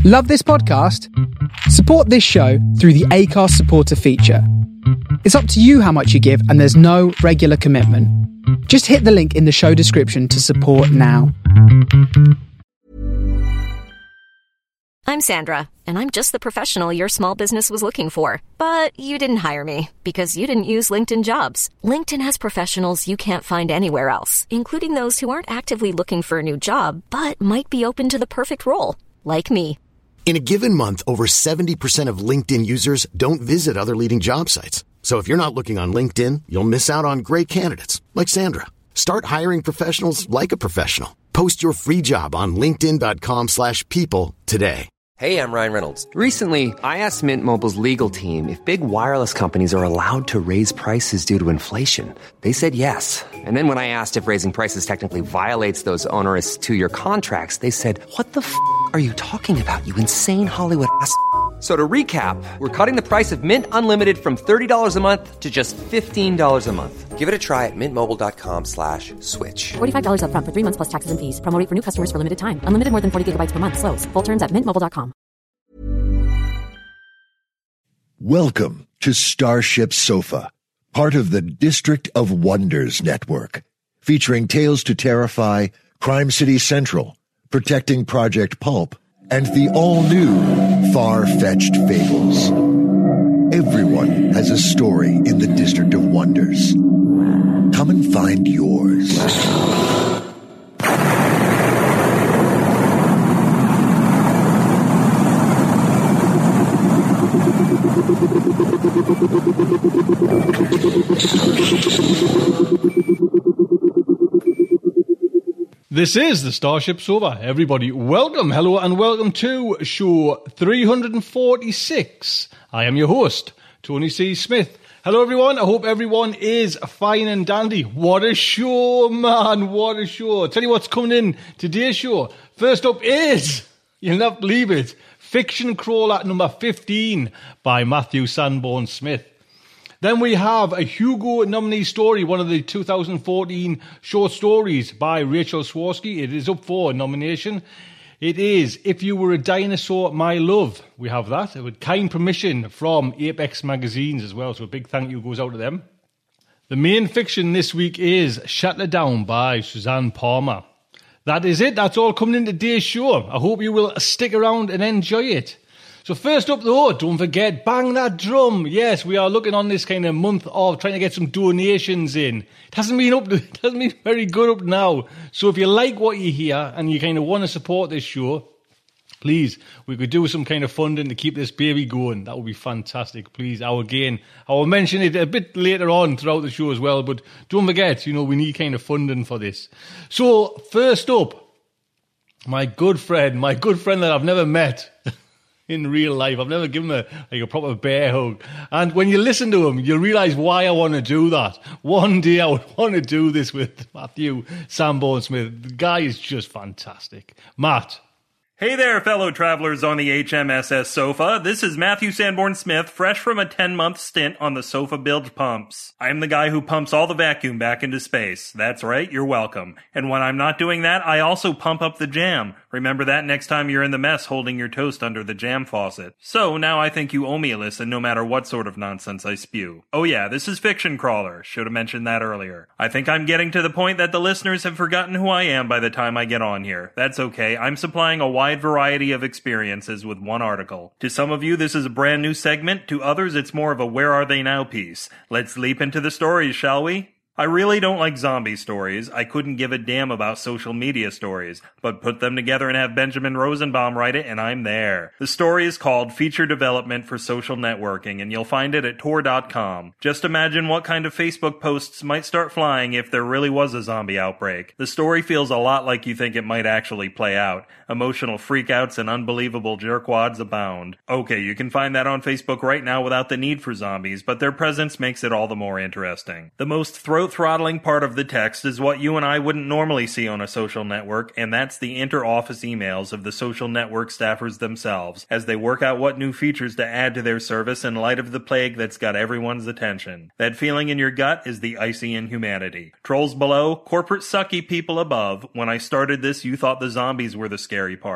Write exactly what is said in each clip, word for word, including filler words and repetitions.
Love this podcast? Support this show through the Acast supporter feature. It's up to you how much you give, and there's no regular commitment. Just hit the link in the show description to support now. I'm Sandra, and I'm just the professional your small business was looking for. But you didn't hire me because you didn't use LinkedIn Jobs. LinkedIn has professionals you can't find anywhere else, including those who aren't actively looking for a new job, but might be open to the perfect role, like me. In a given month, over seventy percent of LinkedIn users don't visit other leading job sites. So if you're not looking on LinkedIn, you'll miss out on great candidates like Sandra. Start hiring professionals like a professional. Post your free job on linkedin.com slash people today. Hey, I'm Ryan Reynolds. Recently, I asked Mint Mobile's legal team if big wireless companies are allowed to raise prices due to inflation. They said yes. And then when I asked if raising prices technically violates those onerous two-year contracts, they said, what the f*** are you talking about, you insane Hollywood ass f- So to recap, we're cutting the price of Mint Unlimited from thirty dollars a month to just fifteen dollars a month. Give it a try at mintmobile.com slash switch. forty-five dollars up front for three months plus taxes and fees. Promo rate for new customers for limited time. Unlimited more than forty gigabytes per month. Slows full terms at mint mobile dot com. Welcome to Starship Sofa, part of the District of Wonders network, featuring Tales to Terrify, Crime City Central, Protecting Project Pulp, and the all-new Far-Fetched Fables. Everyone has a story in the District of Wonders. Come and find yours. This is the Starship Sofa. Everybody, welcome, hello, and welcome to show three hundred forty-six. I am your host, Tony C. Smith. Hello, everyone. I hope everyone is fine and dandy. What a show, man. What a show. Tell you what's coming in today's show. First up is, you'll not believe it, Fiction Crawler number fifteen by Matthew Sanborn Smith. Then we have a Hugo nominee story, one of the two thousand fourteen short stories by Rachel Swarsky. It is up for nomination. It is If You Were a Dinosaur, My Love. We have that with kind permission from Apex Magazines as well, so a big thank you goes out to them. The main fiction this week is Shut Her Down by Suzanne Palmer. That is it. That's all coming in today's show. I hope you will stick around and enjoy it. So first up though, don't forget, bang that drum. Yes, we are looking on this kind of month of trying to get some donations in. It hasn't been up, it hasn't been very good up now. So if you like what you hear and you kind of want to support this show, please, we could do some kind of funding to keep this baby going. That would be fantastic. Please, I'll again, I will mention it a bit later on throughout the show as well, but don't forget, you know, we need kind of funding for this. So first up, my good friend, my good friend that I've never met in real life. I've never given him a, like a proper bear hug. And when you listen to him, you'll realise why I want to do that. One day I would want to do this with Matthew Sanborn Smith. The guy is just fantastic. Matt. Hey there, fellow travelers on the H M S S Sofa. This is Matthew Sanborn Smith, fresh from a ten-month stint on the Sofa Bilge pumps. I'm the guy who pumps all the vacuum back into space. That's right, you're welcome. And when I'm not doing that, I also pump up the jam. Remember that next time you're in the mess holding your toast under the jam faucet. So now I think you owe me a listen no matter what sort of nonsense I spew. Oh yeah, this is Fiction Crawler. Should have mentioned that earlier. I think I'm getting to the point that the listeners have forgotten who I am by the time I get on here. That's okay, I'm supplying a wide variety of experiences with one article. To some of you, this is a brand new segment. To others, it's more of a Where Are They Now piece. Let's leap into the stories, shall we? I really don't like zombie stories. I couldn't give a damn about social media stories, but put them together and have Benjamin Rosenbaum write it, and I'm there. The story is called Feature Development for Social Networking, and you'll find it at tor dot com. Just imagine what kind of Facebook posts might start flying if there really was a zombie outbreak. The story feels a lot like you think it might actually play out. Emotional freakouts and unbelievable jerkwads abound. Okay, you can find that on Facebook right now without the need for zombies, but their presence makes it all the more interesting. The most throat throttling part of the text is what you and I wouldn't normally see on a social network, and that's the inter-office emails of the social network staffers themselves, as they work out what new features to add to their service in light of the plague that's got everyone's attention. That feeling in your gut is the icy inhumanity. Trolls below, corporate sucky people above. When I started this, you thought the zombies were the scary part.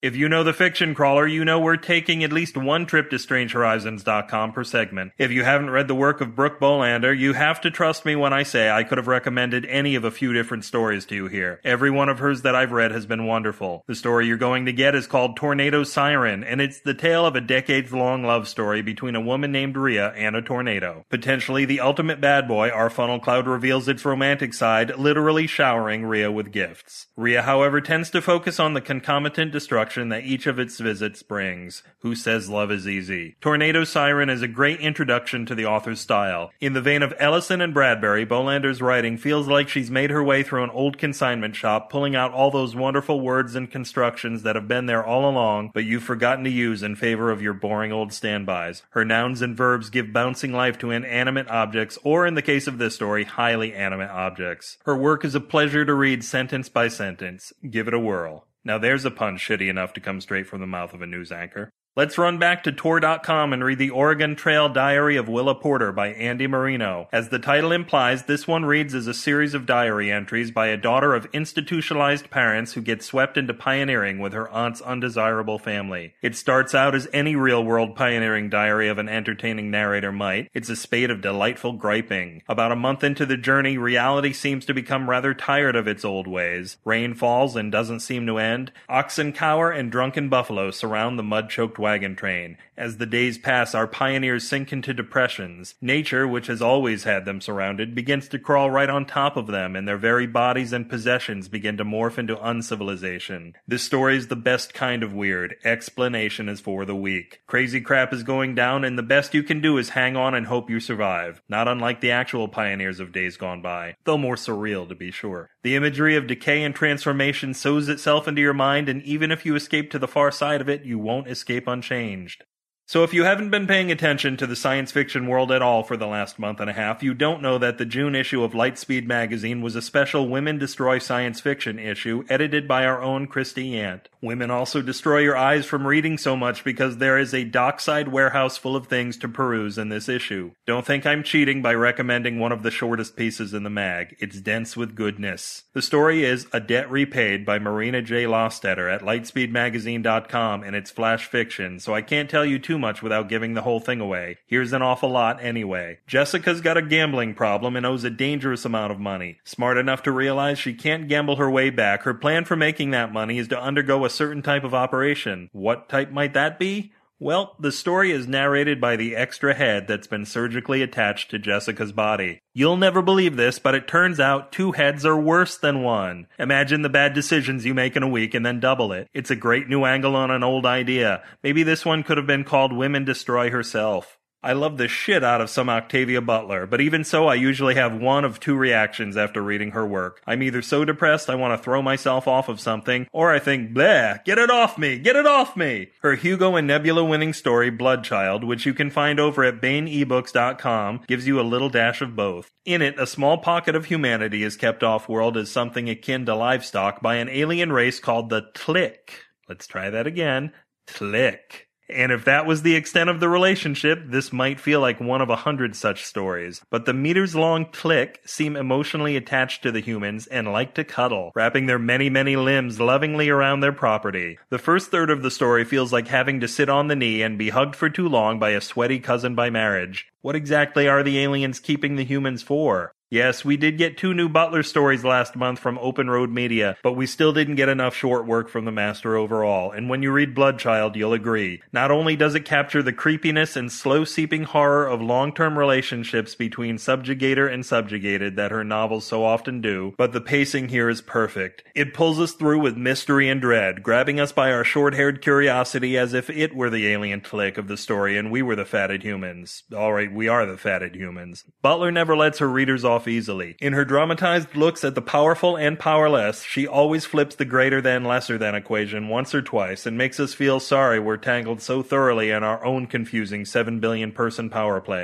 If you know the Fiction Crawler, you know we're taking at least one trip to strange horizons dot com per segment. If you haven't read the work of Brooke Bolander, you have to trust me when I say I could have recommended any of a few different stories to you here. Every one of hers that I've read has been wonderful. The story you're going to get is called Tornado Siren, and it's the tale of a decades-long love story between a woman named Rhea and a tornado. Potentially the ultimate bad boy, our funnel cloud reveals its romantic side, literally showering Rhea with gifts. Rhea, however, tends to focus on the concomitant destruction that each of its visits brings. Who says love is easy? Tornado Siren is a great introduction to the author's style. In the vein of Ellison and Bradbury, Bolander's writing feels like she's made her way through an old consignment shop, pulling out all those wonderful words and constructions that have been there all along, but you've forgotten to use in favor of your boring old standbys. Her nouns and verbs give bouncing life to inanimate objects, or in the case of this story, highly animate objects. Her work is a pleasure to read sentence by sentence. Give it a whirl. Now there's a pun shitty enough to come straight from the mouth of a news anchor. Let's run back to Tor dot com and read the Oregon Trail Diary of Willa Porter by Andy Marino. As the title implies, this one reads as a series of diary entries by a daughter of institutionalized parents who gets swept into pioneering with her aunt's undesirable family. It starts out as any real-world pioneering diary of an entertaining narrator might. It's a spate of delightful griping. About a month into the journey, reality seems to become rather tired of its old ways. Rain falls and doesn't seem to end. Oxen cower and drunken buffalo surround the mud-choked wagon train. As the days pass, our pioneers sink into depressions. Nature, which has always had them surrounded, begins to crawl right on top of them, and their very bodies and possessions begin to morph into uncivilization. This story is the best kind of weird. Explanation is for the weak. Crazy crap is going down, and the best you can do is hang on and hope you survive. Not unlike the actual pioneers of days gone by, though more surreal to be sure. The imagery of decay and transformation sows itself into your mind, and even if you escape to the far side of it, you won't escape unchanged. So if you haven't been paying attention to the science fiction world at all for the last month and a half, you don't know that the June issue of Lightspeed magazine was a special Women Destroy Science Fiction issue edited by our own Christy Yant. Women also destroy your eyes from reading so much because there is a dockside warehouse full of things to peruse in this issue. Don't think I'm cheating by recommending one of the shortest pieces in the mag. It's dense with goodness. The story is A Debt Repaid by Marina J. Lostetter at lightspeed magazine dot com, and it's flash fiction, so I can't tell you too much without giving the whole thing away. Here's an awful lot anyway. Jessica's got a gambling problem and owes a dangerous amount of money. Smart enough to realize she can't gamble her way back, her plan for making that money is to undergo a certain type of operation. What type might that be? Well, the story is narrated by the extra head that's been surgically attached to Jessica's body. You'll never believe this, but it turns out two heads are worse than one. Imagine the bad decisions you make in a week and then double it. It's a great new angle on an old idea. Maybe this one could have been called Women Destroy Herself. I love the shit out of some Octavia Butler, but even so I usually have one of two reactions after reading her work. I'm either so depressed I want to throw myself off of something, or I think, bleh, get it off me, get it off me! Her Hugo and Nebula winning story, Bloodchild, which you can find over at Baen e books dot com, gives you a little dash of both. In it, a small pocket of humanity is kept off-world as something akin to livestock by an alien race called the Tlick. Let's try that again. Tlick. And if that was the extent of the relationship, this might feel like one of a hundred such stories. But the meters-long Tlick seem emotionally attached to the humans and like to cuddle, wrapping their many, many limbs lovingly around their property. The first third of the story feels like having to sit on the knee and be hugged for too long by a sweaty cousin by marriage. What exactly are the aliens keeping the humans for? Yes, we did get two new Butler stories last month from Open Road Media, but we still didn't get enough short work from the master overall, and when you read Bloodchild, you'll agree. Not only does it capture the creepiness and slow-seeping horror of long-term relationships between subjugator and subjugated that her novels so often do, but the pacing here is perfect. It pulls us through with mystery and dread, grabbing us by our short-haired curiosity as if it were the alien Tlick of the story and we were the fatted humans. Alright, we are the fatted humans. Butler never lets her readers off easily. In her dramatized looks at the powerful and powerless, she always flips the greater than lesser than equation once or twice and makes us feel sorry we're tangled so thoroughly in our own confusing seven billion person power play.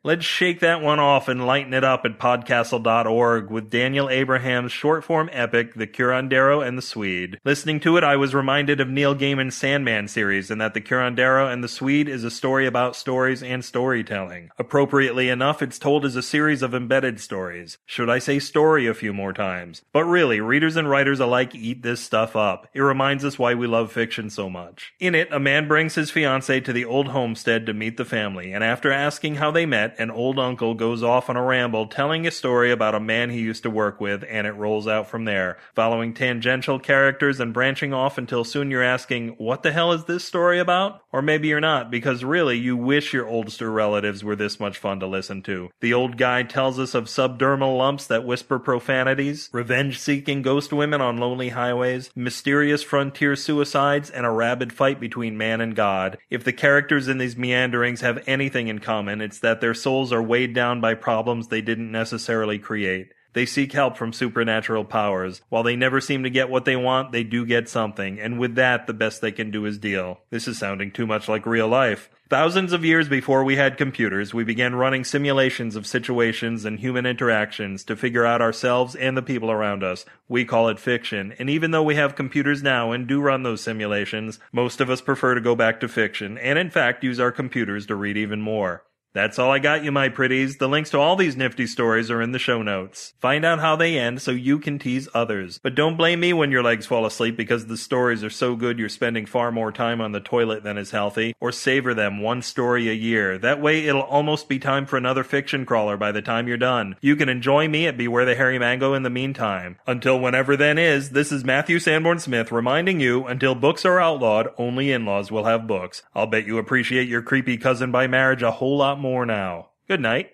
Let's shake that one off and lighten it up at podcastle dot org with Daniel Abraham's short-form epic, The Curandero and the Swede. Listening to it, I was reminded of Neil Gaiman's Sandman series, and that The Curandero and the Swede is a story about stories and storytelling. Appropriately enough, it's told as a series of embedded stories. Should I say story a few more times? But really, readers and writers alike eat this stuff up. It reminds us why we love fiction so much. In it, a man brings his fiancée to the old homestead to meet the family, and after asking how they met, an old uncle goes off on a ramble telling a story about a man he used to work with, and it rolls out from there, following tangential characters and branching off until soon you're asking, what the hell is this story about? Or maybe you're not, because really you wish your oldster relatives were this much fun to listen to. The old guy tells us of subdermal lumps that whisper profanities, revenge-seeking ghost women on lonely highways, mysterious frontier suicides, and a rabid fight between man and God. If the characters in these meanderings have anything in common, it's that their souls are weighed down by problems they didn't necessarily create. They seek help from supernatural powers. While they never seem to get what they want, they do get something, and with that, the best they can do is deal. This is sounding too much like real life. Thousands of years before we had computers, we began running simulations of situations and human interactions to figure out ourselves and the people around us. We call it fiction, and even though we have computers now and do run those simulations, most of us prefer to go back to fiction, and in fact use our computers to read even more. That's all I got, you my pretties. The links to all these nifty stories are in the show notes. Find out how they end so you can tease others. But don't blame me when your legs fall asleep because the stories are so good you're spending far more time on the toilet than is healthy, or savor them one story a year. That way it'll almost be time for another fiction crawler by the time you're done. You can enjoy me at Beware the Hairy Mango in the meantime. Until whenever then is, this is Matthew Sanborn Smith reminding you, until books are outlawed, only in-laws will have books. I'll bet you appreciate your creepy cousin by marriage a whole lot more more now. Good night.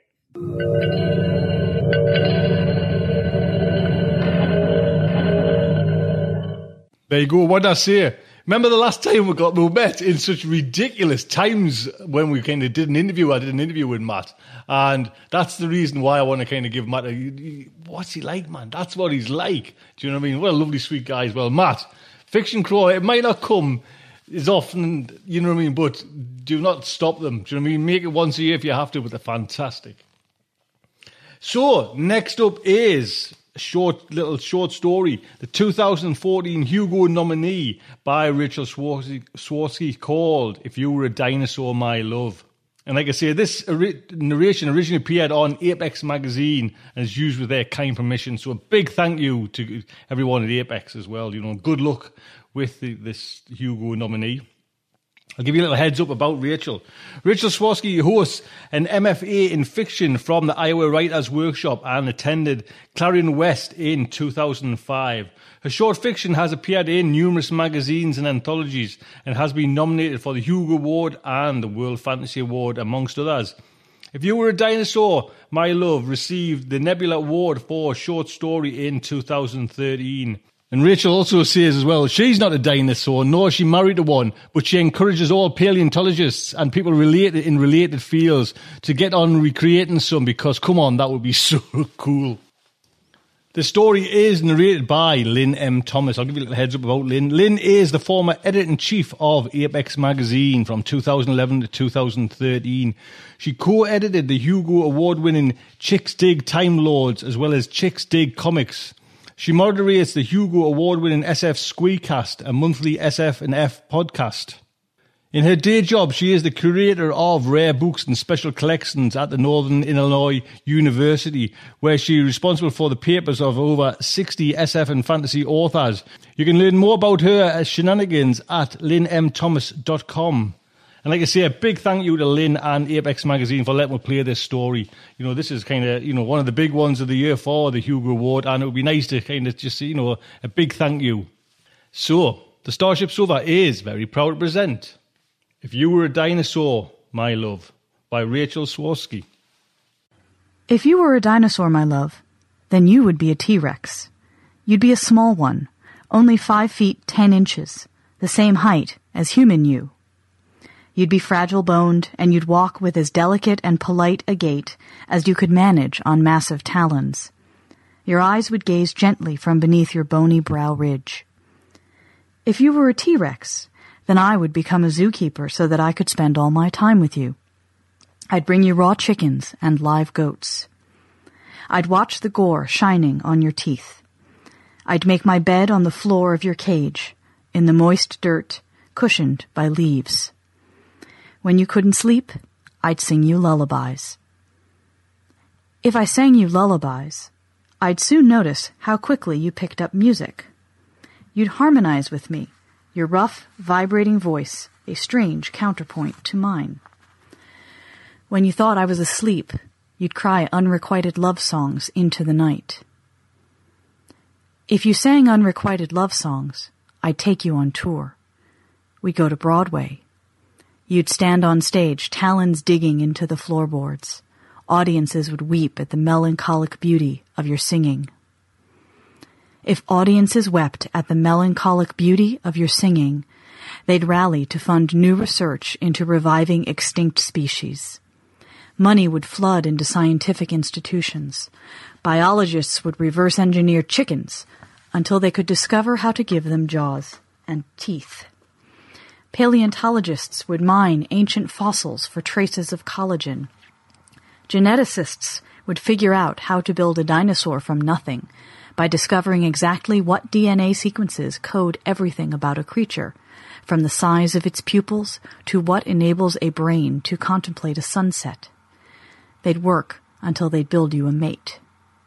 There you go. What did I say? Remember the last time we got we met in such ridiculous times when we kind of did an interview. I did an interview with Matt, and that's the reason why I want to kind of give Matt a, what's he like, man? That's what he's like. Do you know what I mean? What a lovely, sweet guy as well. Matt, Fiction Crawler, it might not come is often, you know what I mean, but do not stop them. Do you know what I mean? Make it once a year if you have to, but they're fantastic. So, next up is a short, little short story. The two thousand fourteen Hugo nominee by Rachel Swarsky called If You Were a Dinosaur, My Love. And like I say, this narration originally appeared on Apex magazine and is used with their kind permission. So a big thank you to everyone at Apex as well. You know, good luck with the, this Hugo nominee. I'll give you a little heads up about Rachel. Rachel Swarsky hosts an M F A in fiction from the Iowa Writers Workshop and attended Clarion West in two thousand five. Her short fiction has appeared in numerous magazines and anthologies and has been nominated for the Hugo Award and the World Fantasy Award, amongst others. If You Were a Dinosaur, My Love received the Nebula Award for short story in two thousand thirteen. And Rachel also says as well, she's not a dinosaur, nor is she married to one, but she encourages all paleontologists and people related in related fields to get on recreating some, because, come on, that would be so cool. The story is narrated by Lynn M. Thomas. I'll give you a little heads up about Lynn. Lynn is the former editor-in-chief of Apex magazine from two thousand eleven to two thousand thirteen. She co-edited the Hugo Award-winning Chicks Dig Time Lords as well as Chicks Dig Comics. She moderates the Hugo Award-winning S F Squeecast, a monthly S F and F podcast. In her day job, she is the curator of rare books and special collections at the Northern Illinois University, where she is responsible for the papers of over sixty S F and fantasy authors. You can learn more about her shenanigans at lynn m thomas dot com. And like I say, a big thank you to Lynn and Apex Magazine for letting me play this story. You know, this is kind of, you know, one of the big ones of the year for the Hugo Award, and it would be nice to kind of just, you know, a big thank you. So, the Starship Sofa is very proud to present If You Were a Dinosaur, My Love, by Rachel Swarsky. If you were a dinosaur, my love, then you would be a T-Rex. You'd be a small one, only five feet ten inches, the same height as human you. You'd be fragile-boned, and you'd walk with as delicate and polite a gait as you could manage on massive talons. Your eyes would gaze gently from beneath your bony brow ridge. If you were a T-Rex, then I would become a zookeeper so that I could spend all my time with you. I'd bring you raw chickens and live goats. I'd watch the gore shining on your teeth. I'd make my bed on the floor of your cage, in the moist dirt, cushioned by leaves. When you couldn't sleep, I'd sing you lullabies. If I sang you lullabies, I'd soon notice how quickly you picked up music. You'd harmonize with me, your rough, vibrating voice, a strange counterpoint to mine. When you thought I was asleep, you'd cry unrequited love songs into the night. If you sang unrequited love songs, I'd take you on tour. We'd go to Broadway. You'd stand on stage, talons digging into the floorboards. Audiences would weep at the melancholic beauty of your singing. If audiences wept at the melancholic beauty of your singing, they'd rally to fund new research into reviving extinct species. Money would flood into scientific institutions. Biologists would reverse engineer chickens until they could discover how to give them jaws and teeth. Paleontologists would mine ancient fossils for traces of collagen. Geneticists would figure out how to build a dinosaur from nothing by discovering exactly what D N A sequences code everything about a creature, from the size of its pupils to what enables a brain to contemplate a sunset. They'd work until they'd build you a mate.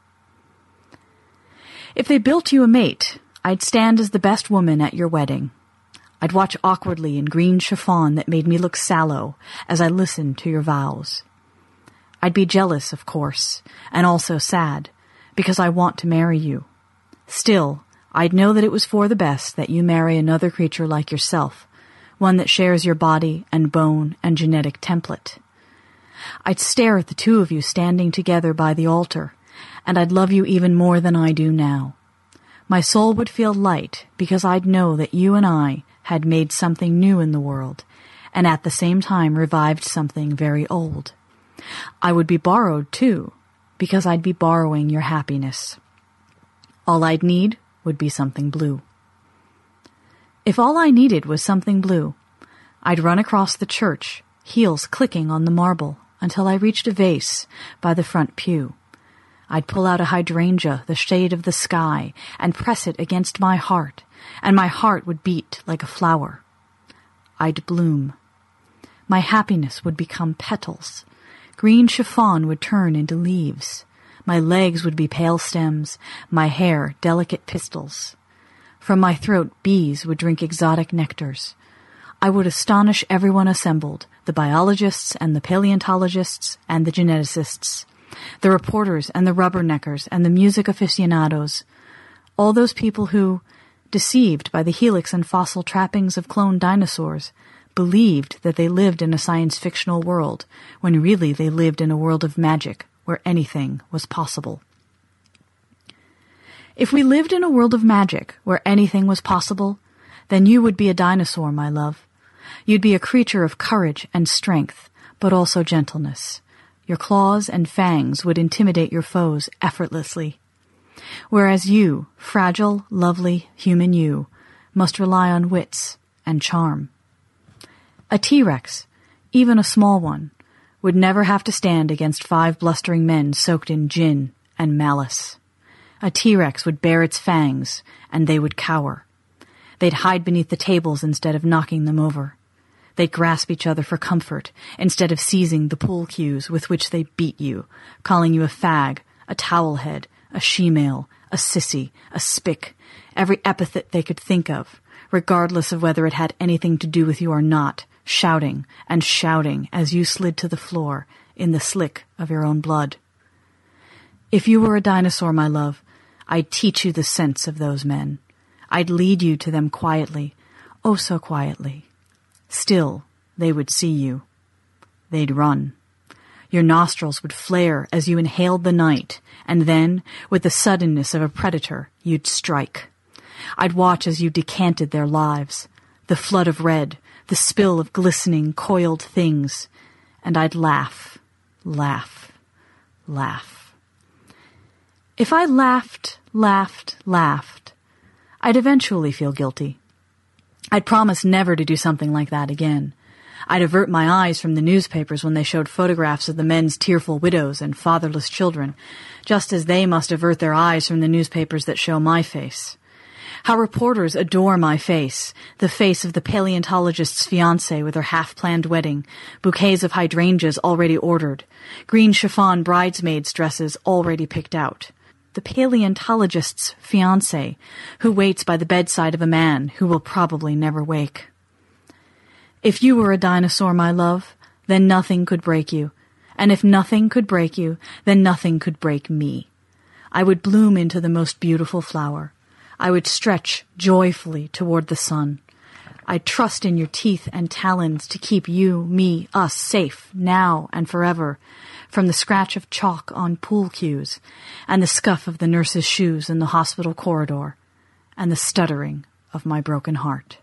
If they built you a mate, I'd stand as the best woman at your wedding. I'd watch awkwardly in green chiffon that made me look sallow as I listened to your vows. I'd be jealous, of course, and also sad, because I want to marry you. Still, I'd know that it was for the best that you marry another creature like yourself, one that shares your body and bone and genetic template. I'd stare at the two of you standing together by the altar, and I'd love you even more than I do now. My soul would feel light because I'd know that you and I had made something new in the world, and at the same time revived something very old. I would be borrowed, too, because I'd be borrowing your happiness. All I'd need would be something blue. If all I needed was something blue, I'd run across the church, heels clicking on the marble, until I reached a vase by the front pew. I'd pull out a hydrangea, the shade of the sky, and press it against my heart, and my heart would beat like a flower. I'd bloom. My happiness would become petals. Green chiffon would turn into leaves. My legs would be pale stems, my hair delicate pistils. From my throat bees would drink exotic nectars. I would astonish everyone assembled, the biologists and the paleontologists and the geneticists, the reporters and the rubberneckers and the music aficionados, all those people who, deceived by the helix and fossil trappings of cloned dinosaurs, believed that they lived in a science-fictional world when really they lived in a world of magic where anything was possible. If we lived in a world of magic where anything was possible, then you would be a dinosaur, my love. You'd be a creature of courage and strength, but also gentleness. Your claws and fangs would intimidate your foes effortlessly. Whereas you, fragile, lovely, human you, must rely on wits and charm. A T-Rex, even a small one, would never have to stand against five blustering men soaked in gin and malice. A T-Rex would bare its fangs, and they would cower. They'd hide beneath the tables instead of knocking them over. They'd grasp each other for comfort instead of seizing the pool cues with which they beat you, calling you a fag, a towelhead, a she-male, a sissy, a spick, every epithet they could think of, regardless of whether it had anything to do with you or not, shouting and shouting as you slid to the floor in the slick of your own blood. If you were a dinosaur, my love, I'd teach you the sense of those men. I'd lead you to them quietly, oh so quietly. Still, they would see you. They'd run. Your nostrils would flare as you inhaled the night, and then, with the suddenness of a predator, you'd strike. I'd watch as you decanted their lives, the flood of red, the spill of glistening, coiled things, and I'd laugh, laugh, laugh. If I laughed, laughed, laughed, I'd eventually feel guilty. I'd promise never to do something like that again. I'd avert my eyes from the newspapers when they showed photographs of the men's tearful widows and fatherless children, just as they must avert their eyes from the newspapers that show my face. How reporters adore my face, the face of the paleontologist's fiancée with her half-planned wedding, bouquets of hydrangeas already ordered, green chiffon bridesmaids' dresses already picked out. The paleontologist's fiancée, who waits by the bedside of a man who will probably never wake. If you were a dinosaur, my love, then nothing could break you. And if nothing could break you, then nothing could break me. I would bloom into the most beautiful flower. I would stretch joyfully toward the sun. I'd trust in your teeth and talons to keep you, me, us safe, now and forever, from the scratch of chalk on pool cues, and the scuff of the nurse's shoes in the hospital corridor, and the stuttering of my broken heart.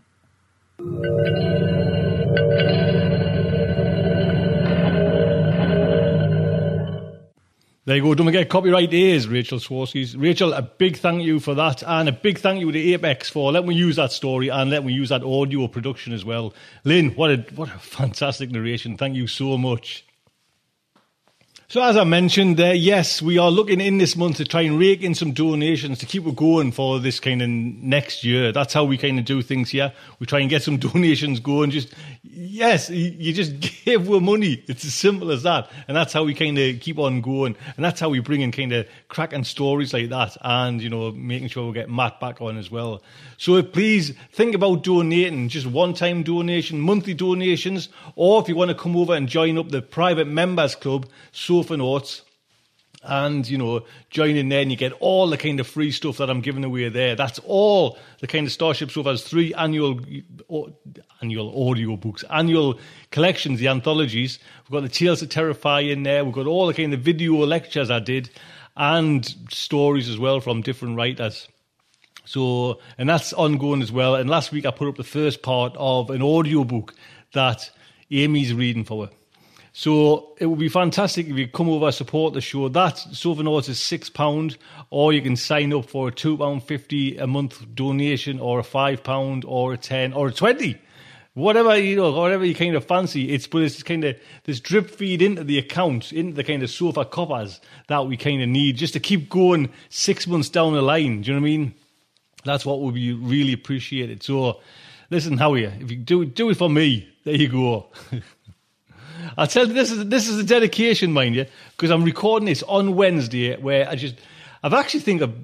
There you go. Don't forget, copyright is Rachel Swarsky's. Rachel, a big thank you for that, and a big thank you to Apex for letting me use that story and letting me use that audio production as well. Lynn, what a what a fantastic narration. Thank you so much. So as I mentioned there, yes, we are looking in this month to try and rake in some donations to keep it going for this kind of next year. That's how we kind of do things here. We try and get some donations going. Just, yes, you just give with money. It's as simple as that. And that's how we kind of keep on going. And that's how we bring in kind of cracking stories like that. And, you know, making sure we get Matt back on as well. So please think about donating, just one-time donation, monthly donations, or if you want to come over and join up the private members club, Sofa Notes, and, you know, join in there and you get all the kind of free stuff that I'm giving away there. That's all the kind of Starship Sofa's three annual annual audio books, annual collections, the anthologies. We've got the Tales of Terrify in there. We've got all the kind of video lectures I did and stories as well from different writers. So, and that's ongoing as well. And last week I put up the first part of an audio book that Amy's reading for her. So it would be fantastic if you come over and support the show. That Sofa Notes is six pounds, or you can sign up for a two pounds fifty a month donation, or a five pounds, or a ten, or a twenty. Whatever, you know, whatever you kind of fancy. It's but it's kind of this drip feed into the account, into the kind of sofa coppers that we kind of need just to keep going six months down the line. Do you know what I mean? That's what would be really appreciated. So, listen, how are you? If you do do it for me, there you go. I'll tell you, this is this is a dedication, mind you, because I'm recording this on Wednesday, where I just, I've actually think of,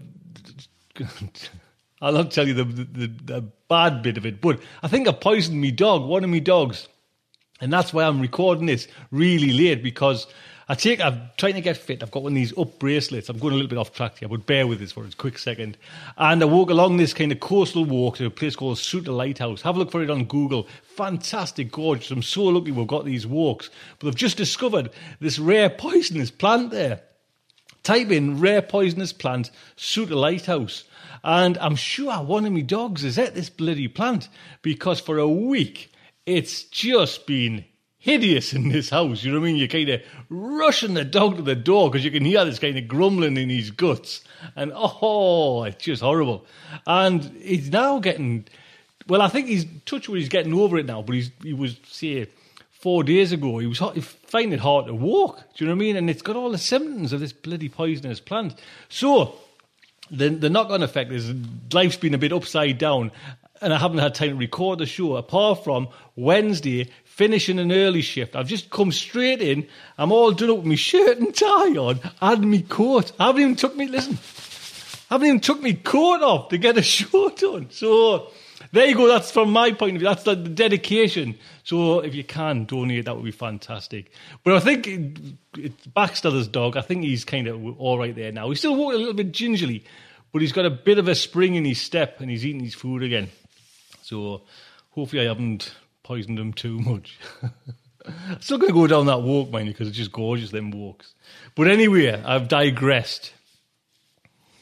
I'll not tell you the, the the bad bit of it, but I think I poisoned me dog, one of my dogs, and that's why I'm recording this really late, because I take, I'm trying to get fit. I've got one of these up bracelets. I'm going a little bit off track here, but bear with this for a quick second. And I walk along this kind of coastal walk to a place called Suter Lighthouse. Have a look for it on Google. Fantastic, gorgeous. I'm so lucky we've got these walks. But I've just discovered this rare poisonous plant there. Type in rare poisonous plant, Suter Lighthouse. And I'm sure one of my dogs is at this bloody plant, because for a week it's just been hideous in this house. You know what I mean? You're kind of rushing the dog to the door because you can hear this kind of grumbling in his guts. And oh, it's just horrible. And he's now getting, well, I think he's, touch wood, he's getting over it now, but he's, he was, say, four days ago, he was finding it hard to walk. Do you know what I mean? And it's got all the symptoms of this bloody poisonous plant. So, the, the knock-on effect is life's been a bit upside down, and I haven't had time to record the show, apart from Wednesday, finishing an early shift. I've just come straight in. I'm all done up with my shirt and tie on and my coat. I haven't even took me, listen, I haven't even took my coat off to get a show done. So there you go. That's from my point of view. That's the dedication. So if you can donate, that would be fantastic. But I think it, it's Baxter's dog. I think he's kind of all right there now. He's still walking a little bit gingerly, but he's got a bit of a spring in his step and he's eating his food again. So hopefully I haven't poisoned him too much. I'm still going to go down that walk, mind you, because it's just gorgeous, them walks. But anyway, I've digressed.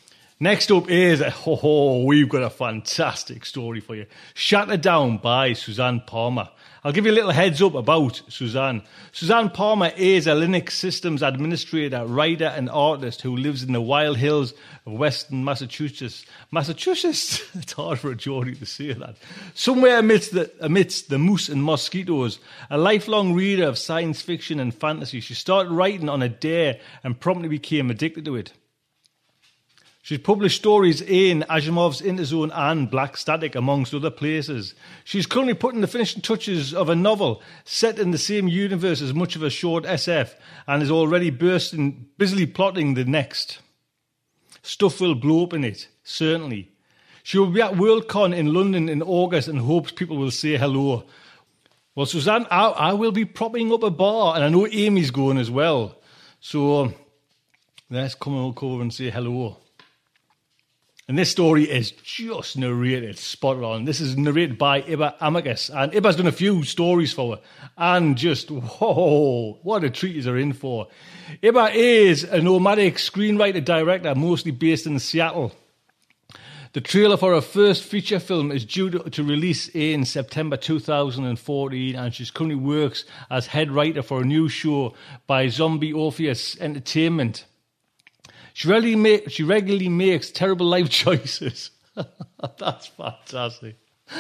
Next up is, oh, oh, we've got a fantastic story for you. Shattered Down by Suzanne Palmer. I'll give you a little heads up about Suzanne. Suzanne Palmer is a Linux systems administrator, writer and artist who lives in the wild hills of western Massachusetts. Massachusetts? It's hard for a Geordie to say that. Somewhere amidst the, amidst the moose and mosquitoes. A lifelong reader of science fiction and fantasy, she started writing on a dare and promptly became addicted to it. She's published stories in Asimov's Interzone and Black Static, amongst other places. She's currently putting the finishing touches of a novel set in the same universe as much of a short S F and is already bursting, busily plotting the next. Stuff will blow up in it, certainly. She will be at Worldcon in London in August and hopes people will say hello. Well, Suzanne, I, I will be propping up a bar, and I know Amy's going as well. So let's come over and say hello. And this story is just narrated spot on. This is narrated by Iba Amicus. And Iba's done a few stories for her. And just, whoa, what a treat is her in for. Iba is a nomadic screenwriter-director, mostly based in Seattle. The trailer for her first feature film is due to, to release in September two thousand fourteen. And she currently works as head writer for a new show by Zombie Orpheus Entertainment. She regularly, make, she regularly makes terrible life choices. That's fantastic.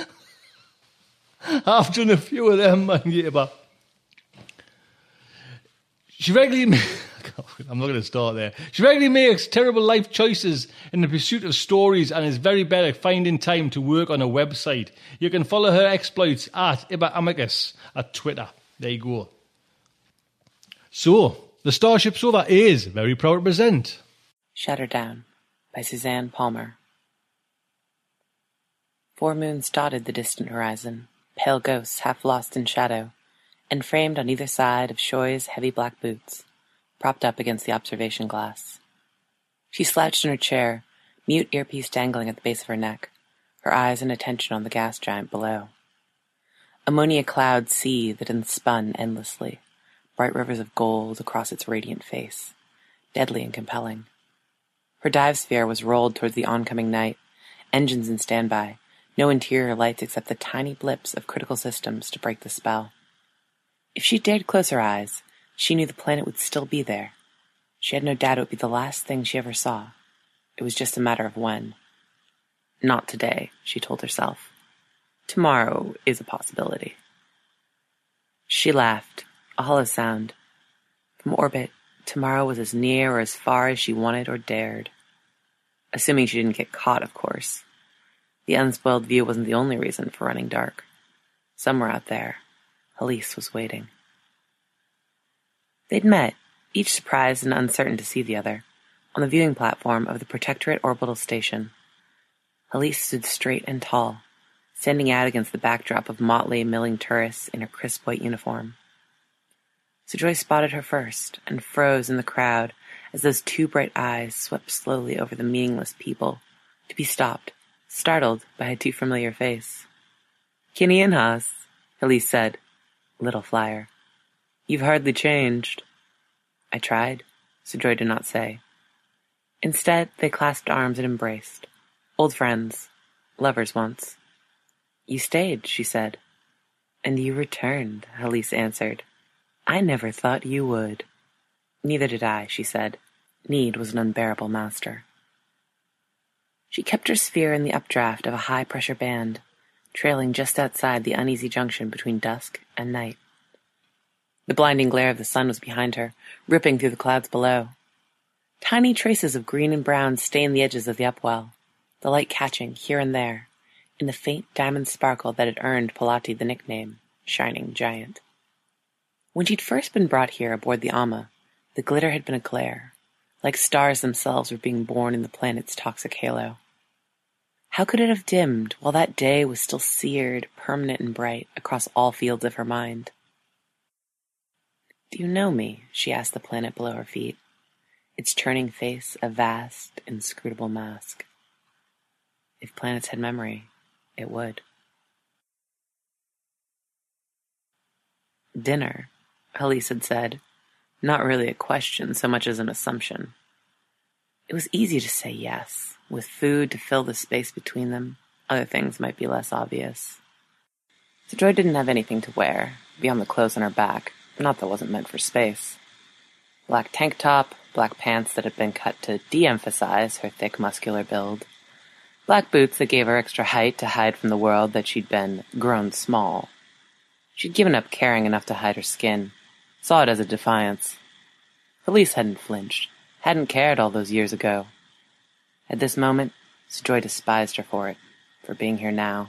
I've done a few of them, man. Yeah, but she regularly makes... I'm not going to start there. She regularly makes terrible life choices in the pursuit of stories and is very bad at finding time to work on a website. You can follow her exploits at Iba Amicus at Twitter. There you go. So, the Starship Sofa is very proud to present... Shattered Down by Suzanne Palmer. Four moons dotted the distant horizon, pale ghosts half lost in shadow, and framed on either side of Shoy's heavy black boots, propped up against the observation glass. She slouched in her chair, mute earpiece dangling at the base of her neck, her eyes and attention on the gas giant below. Ammonia clouds seethed and spun endlessly, bright rivers of gold across its radiant face, deadly and compelling. Her dive sphere was rolled towards the oncoming night, engines in standby, no interior lights except the tiny blips of critical systems to break the spell. If she dared close her eyes, she knew the planet would still be there. She had no doubt it would be the last thing she ever saw. It was just a matter of when. Not today, she told herself. Tomorrow is a possibility. She laughed, a hollow sound. From orbit, tomorrow was as near or as far as she wanted or dared. Assuming she didn't get caught, of course. The unspoiled view wasn't the only reason for running dark. Somewhere out there, Elise was waiting. They'd met, each surprised and uncertain to see the other, on the viewing platform of the Protectorate Orbital Station. Elise stood straight and tall, standing out against the backdrop of motley, milling tourists in her crisp white uniform. Sojoy spotted her first and froze in the crowd as those two bright eyes swept slowly over the meaningless people, to be stopped, startled by a too familiar face. "Kinney Inhouse," Elise said. "Little flyer. You've hardly changed." "I tried," Sojoy did not say. Instead, they clasped arms and embraced. Old friends. Lovers once. "You stayed," she said. "And you returned," Elise answered. "I never thought you would." "Neither did I," she said. Need was an unbearable master. She kept her sphere in the updraft of a high-pressure band, trailing just outside the uneasy junction between dusk and night. The blinding glare of the sun was behind her, ripping through the clouds below. Tiny traces of green and brown stained the edges of the upwell, the light catching here and there, in the faint diamond sparkle that had earned Pilati the nickname, Shining Giant. When she'd first been brought here aboard the Amma, the glitter had been a glare, like stars themselves were being born in the planet's toxic halo. How could it have dimmed while that day was still seared, permanent and bright across all fields of her mind? "Do you know me?" she asked the planet below her feet, its turning face a vast, inscrutable mask. If planets had memory, it would. "Dinner," Elise had said, not really a question so much as an assumption. It was easy to say yes. with food to fill the space between them. Other things might be less obvious. Joy didn't have anything to wear, beyond the clothes on her back, not that wasn't meant for space. Black tank top, black pants that had been cut to de-emphasize her thick, muscular build. Black boots that gave her extra height to hide from the world that she'd been grown small. She'd given up caring enough to hide her skin, saw it as a defiance. Elise hadn't flinched, hadn't cared all those years ago. At this moment, Joy despised her for it, for being here now.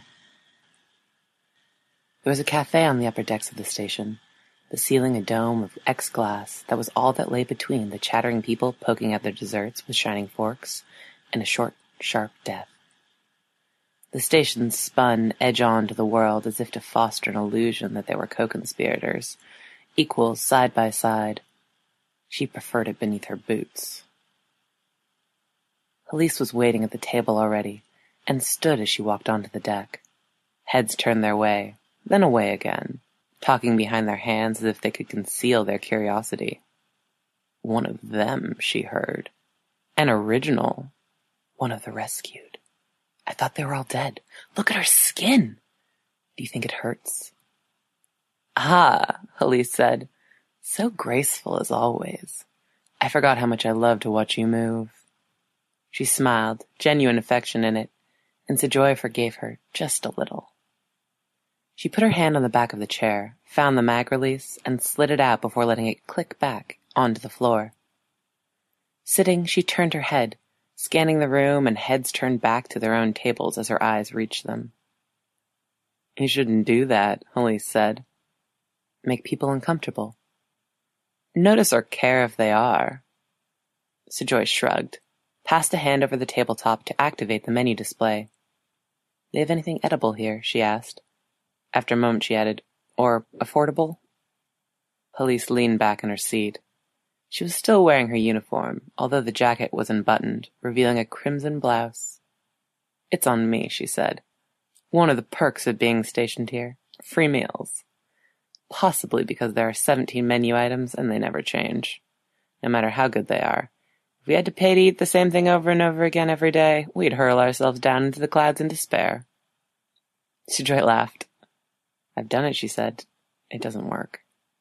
There was a cafe on the upper decks of the station, the ceiling a dome of X-glass that was all that lay between the chattering people poking at their desserts with shining forks and a short, sharp death. The station spun edge-on to the world as if to foster an illusion that they were co-conspirators, equals side by side. She preferred it beneath her boots. Elise was waiting at the table already, and stood as she walked onto the deck. Heads turned their way, then away again, talking behind their hands as if they could conceal their curiosity. One of them, she heard. An original. One of the rescued. I thought they were all dead. Look at her skin. Do you think it hurts? Ah, Elise said. So graceful as always. I forgot how much I love to watch you move. She smiled, genuine affection in it, and Joy forgave her just a little. She put her hand on the back of the chair, found the mag release, and slid it out before letting it click back onto the floor. Sitting, she turned her head, scanning the room and heads turned back to their own tables as her eyes reached them. You shouldn't do that, Elise said. Make people uncomfortable. Notice or care if they are. Joy shrugged, passed a hand over the tabletop to activate the menu display. They have anything edible here? She asked. After a moment she added, or affordable? Elise leaned back in her seat. She was still wearing her uniform, although the jacket was unbuttoned, revealing a crimson blouse. It's on me, she said. One of the perks of being stationed here. Free meals. Possibly because there are seventeen menu items and they never change. No matter how good they are. If we had to pay to eat the same thing over and over again every day, we'd hurl ourselves down into the clouds in despair. Joy laughed. I've done it, she said. It doesn't work.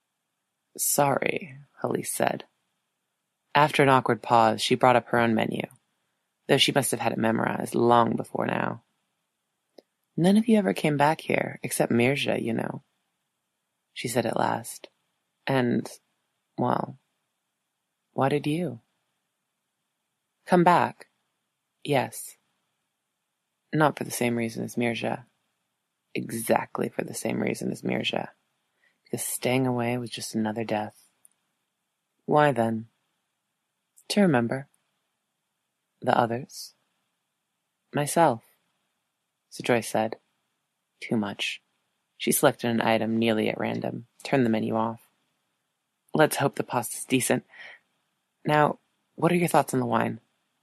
Sorry, Elise said. After an awkward pause, she brought up her own menu, though she must have had it memorized long before now. None of you ever came back here, except Mirja, you know, she said at last. And, well, why did you? Come back? Yes. Not for the same reason as Mirja. Exactly for the same reason as Mirja. Because staying away was just another death. Why then? To remember. The others. Myself. Joy said. Too much. She selected an item nearly at random, turned the menu off. Let's hope the pasta's decent. Now, what are your thoughts on the wine?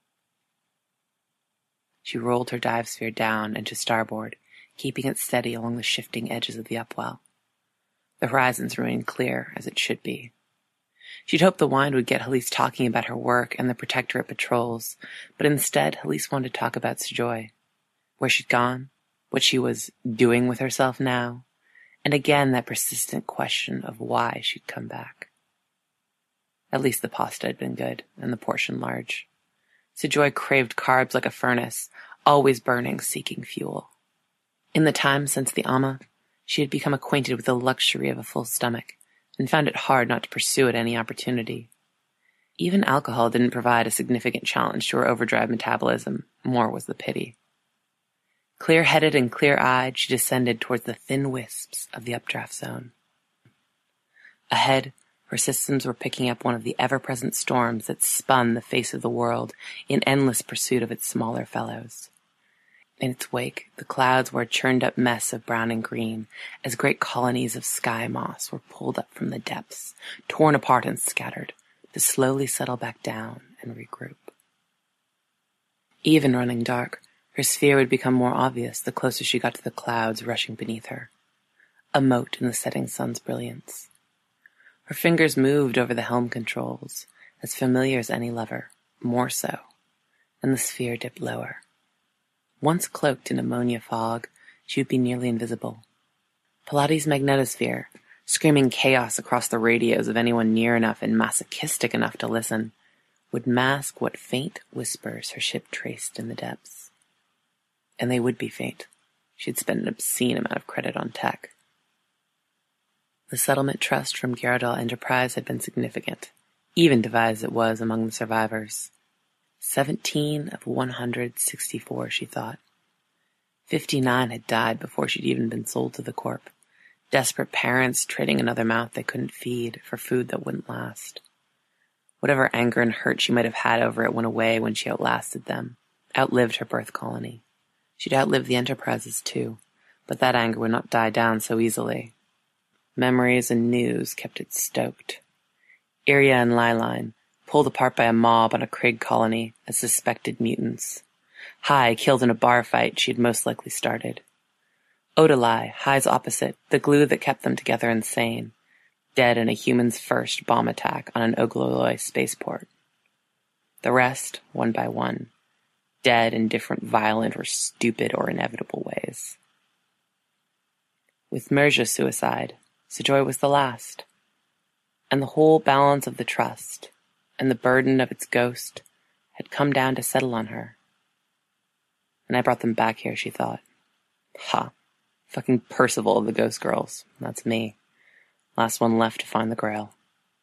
She rolled her dive sphere down and to starboard, keeping it steady along the shifting edges of the upwell. The horizons remained clear, as it should be. She'd hoped the wine would get Elise talking about her work and the Protectorate patrols, but instead Elise wanted to talk about Joy, where she'd gone, what she was doing with herself now, and again that persistent question of why she'd come back. At least the pasta had been good, and the portion large. Joy craved carbs like a furnace, always burning, seeking fuel. In the time since the Amma, she had become acquainted with the luxury of a full stomach, and found it hard not to pursue at any opportunity. Even alcohol didn't provide a significant challenge to her overdrive metabolism, more was the pity. Clear-headed and clear-eyed, she descended towards the thin wisps of the updraft zone. Ahead, her systems were picking up one of the ever-present storms that spun the face of the world in endless pursuit of its smaller fellows. In its wake, the clouds were a churned-up mess of brown and green, as great colonies of sky moss were pulled up from the depths, torn apart and scattered, to slowly settle back down and regroup. Even running dark, her sphere would become more obvious the closer she got to the clouds rushing beneath her, a mote in the setting sun's brilliance. Her fingers moved over the helm controls, as familiar as any lever, more so. and the sphere dipped lower. Once cloaked in ammonia fog, she would be nearly invisible. Pilates' magnetosphere, screaming chaos across the radios of anyone near enough and masochistic enough to listen, would mask what faint whispers her ship traced in the depths. And they would be faint. She'd spent an obscene amount of credit on tech. The settlement trust from Gyarados Enterprise had been significant, even devised as it was among the survivors. Seventeen of one hundred sixty-four, she thought. Fifty-nine had died before she'd even been sold to the Corp. Desperate parents trading another mouth they couldn't feed for food that wouldn't last. Whatever anger and hurt she might have had over it went away when she outlasted them, outlived her birth colony. She'd outlived the Enterprises too, but that anger would not die down so easily. Memories and news kept it stoked. Iria and Liline, pulled apart by a mob on a Krieg colony as suspected mutants. Hai killed in a bar fight she had most likely started. Odalai, Hai's opposite, the glue that kept them together insane, dead in a human's first bomb attack on an Ogloloi spaceport. The rest, one by one, dead in different violent or stupid or inevitable ways. With Merja's suicide, Sojoy was the last, and the whole balance of the trust and the burden of its ghost had come down to settle on her. And I brought them back here, she thought. Ha! Fucking Percival of the Ghost Girls. That's me. Last one left to find the Grail.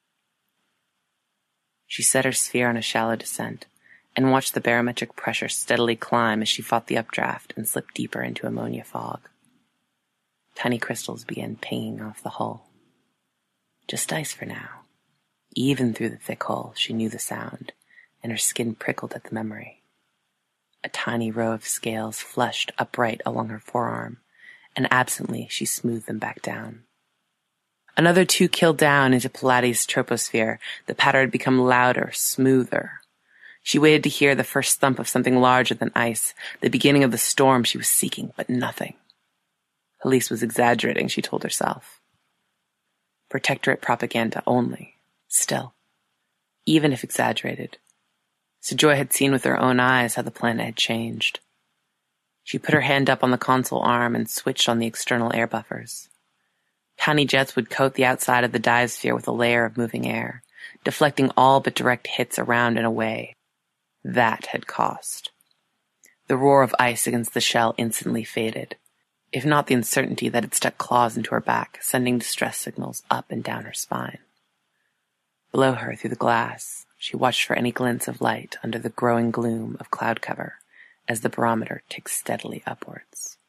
She set her sphere on a shallow descent and watched the barometric pressure steadily climb as she fought the updraft and slipped deeper into ammonia fog. Tiny crystals began pinging off the hull. Just ice for now. Even through the thick hull, she knew the sound, and her skin prickled at the memory. A tiny row of scales flushed upright along her forearm, and absently she smoothed them back down. Another two killed down into Pilates' troposphere, the patter had become louder, smoother. She waited to hear the first thump of something larger than ice, the beginning of the storm she was seeking, but nothing. Elise was exaggerating, she told herself. Protectorate propaganda only. Still, even if exaggerated, Sojoy had seen with her own eyes how the planet had changed. She put her hand up on the console arm and switched on the external air buffers. Tiny jets would coat the outside of the dive sphere with a layer of moving air, deflecting all but direct hits around and away. That had cost. The roar of ice against the shell instantly faded, if not the uncertainty that had stuck claws into her back, sending distress signals up and down her spine. Below her, through the glass, she watched for any glints of light under the growing gloom of cloud cover as the barometer ticked steadily upwards.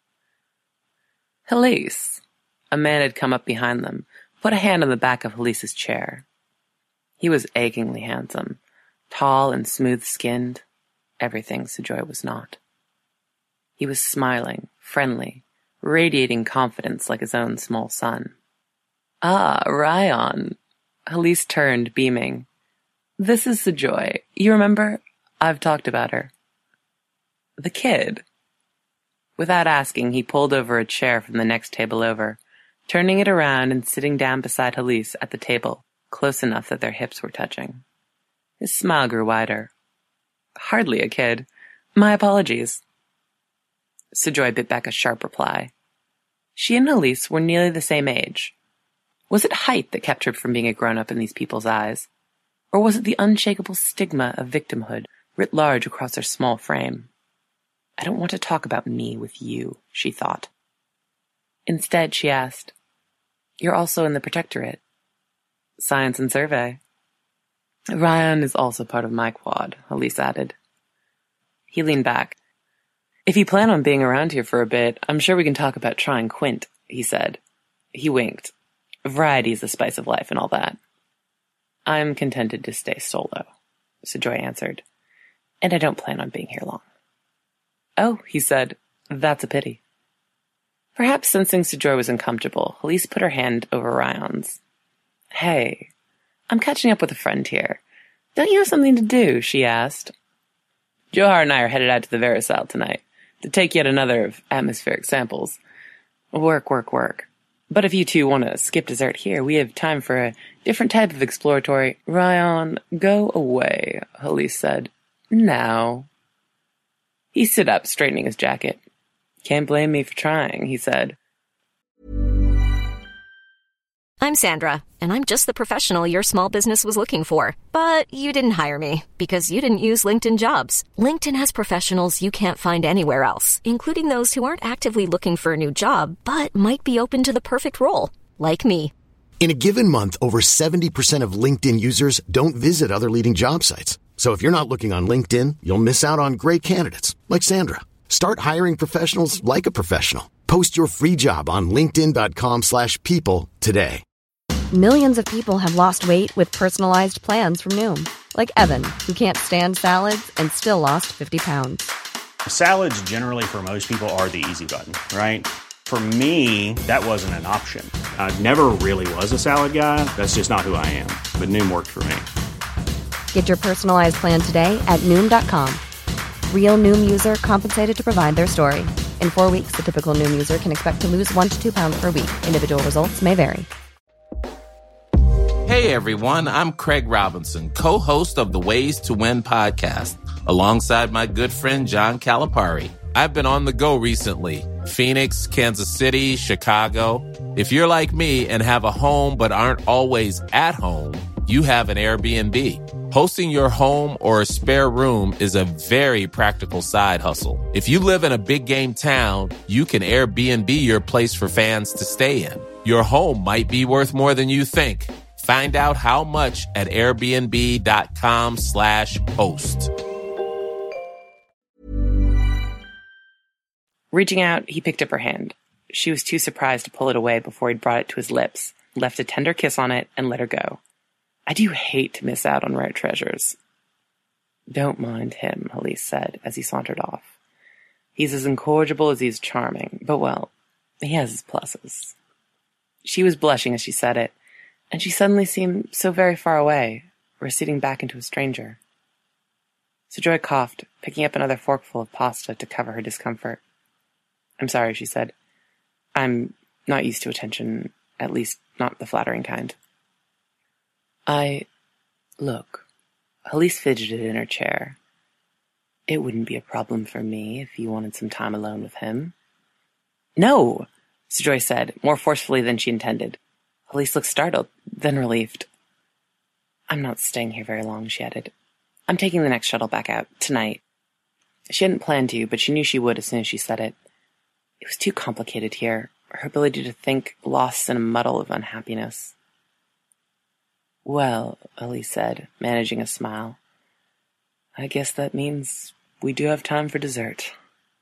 Elise! A man had come up behind them, put a hand on the back of Elise's chair. He was achingly handsome, tall and smooth-skinned, everything Sojoy was not. He was smiling, friendly, radiating confidence like his own small son. Ah, Ryan! Elise turned, beaming. This is Sojoy. You remember? I've talked about her. The kid. Without asking, he pulled over a chair from the next table over, turning it around and sitting down beside Elise at the table, close enough that their hips were touching. His smile grew wider. Hardly a kid. My apologies. Sojoy bit back a sharp reply. She and Elise were nearly the same age. Was it height that kept her from being a grown-up in these people's eyes? Or was it the unshakable stigma of victimhood writ large across her small frame? I don't want to talk about me with you, she thought. Instead, she asked, You're also in the Protectorate. Science and Survey. Ryan is also part of my quad, Elise added. He leaned back. If you plan on being around here for a bit, I'm sure we can talk about trying Quint, he said. He winked. Variety is the spice of life and all that. I'm contented to stay solo, Sojoy answered, and I don't plan on being here long. Oh, he said, that's a pity. Perhaps sensing Sojoy was uncomfortable, Elise put her hand over Ryan's. Hey, I'm catching up with a friend here. Don't you have something to do? She asked. Johar and I are headed out to the Verisal tonight to take yet another of atmospheric samples. Work, work, work. But if you two want to skip dessert here, we have time for a different type of exploratory. Ryan, go away, Elise said. No. He stood up, straightening his jacket. Can't blame me for trying, he said. I'm Sandra, and I'm just the professional your small business was looking for. But you didn't hire me because you didn't use LinkedIn Jobs. LinkedIn has professionals you can't find anywhere else, including those who aren't actively looking for a new job, but might be open to the perfect role, like me. In a given month, over seventy percent of LinkedIn users don't visit other leading job sites. So if you're not looking on LinkedIn, you'll miss out on great candidates like Sandra. Start hiring professionals like a professional. Post your free job on linkedin.com slash people today. Millions of people have lost weight with personalized plans from Noom. Like Evan, who can't stand salads and still lost fifty pounds. Salads generally for most people are the easy button, right? For me, that wasn't an option. I never really was a salad guy. That's just not who I am. But Noom worked for me. Get your personalized plan today at Noom dot com. Real Noom user compensated to provide their story. In four weeks, the typical Noom user can expect to lose one to two pounds per week. Individual results may vary. Hey everyone, I'm Craig Robinson, co-host of the Ways to Win podcast, alongside my good friend John Calipari. I've been on the go recently. Phoenix, Kansas City, Chicago. If you're like me and have a home but aren't always at home, you have an Airbnb. Hosting your home or a spare room is a very practical side hustle. If you live in a big game town, you can Airbnb your place for fans to stay in. Your home might be worth more than you think. Find out how much at airbnb.com slash host. Reaching out, he picked up her hand. She was too surprised to pull it away before he'd brought it to his lips, left a tender kiss on it, and let her go. I do hate to miss out on rare treasures. Don't mind him, Elise said as he sauntered off. He's as incorrigible as he's charming, but well, he has his pluses. She was blushing as she said it, and she suddenly seemed so very far away, receding back into a stranger. So Joy coughed, picking up another forkful of pasta to cover her discomfort. I'm sorry, she said. I'm not used to attention, at least not the flattering kind. I... Look, Elise fidgeted in her chair. It wouldn't be a problem for me if you wanted some time alone with him. No, Joy said, more forcefully than she intended. Elise looked startled, then relieved. I'm not staying here very long, she added. I'm taking the next shuttle back out, tonight. She hadn't planned to, but she knew she would as soon as she said it. It was too complicated here, her ability to think lost in a muddle of unhappiness. Well, Elise said, managing a smile, I guess that means we do have time for dessert.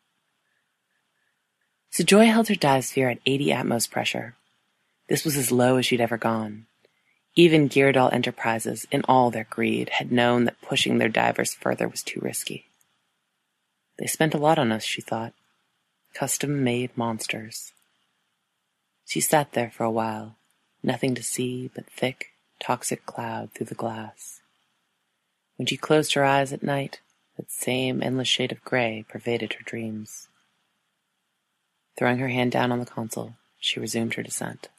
So Joy held her dive sphere at eighty atmos pressure. This was as low as she'd ever gone. Even Gyrodal Enterprises, in all their greed, had known that pushing their divers further was too risky. They spent a lot on us, she thought. Custom-made monsters. She sat there for a while, nothing to see but thick, toxic cloud through the glass. When she closed her eyes at night, that same endless shade of gray pervaded her dreams. Throwing her hand down on the console, she resumed her descent.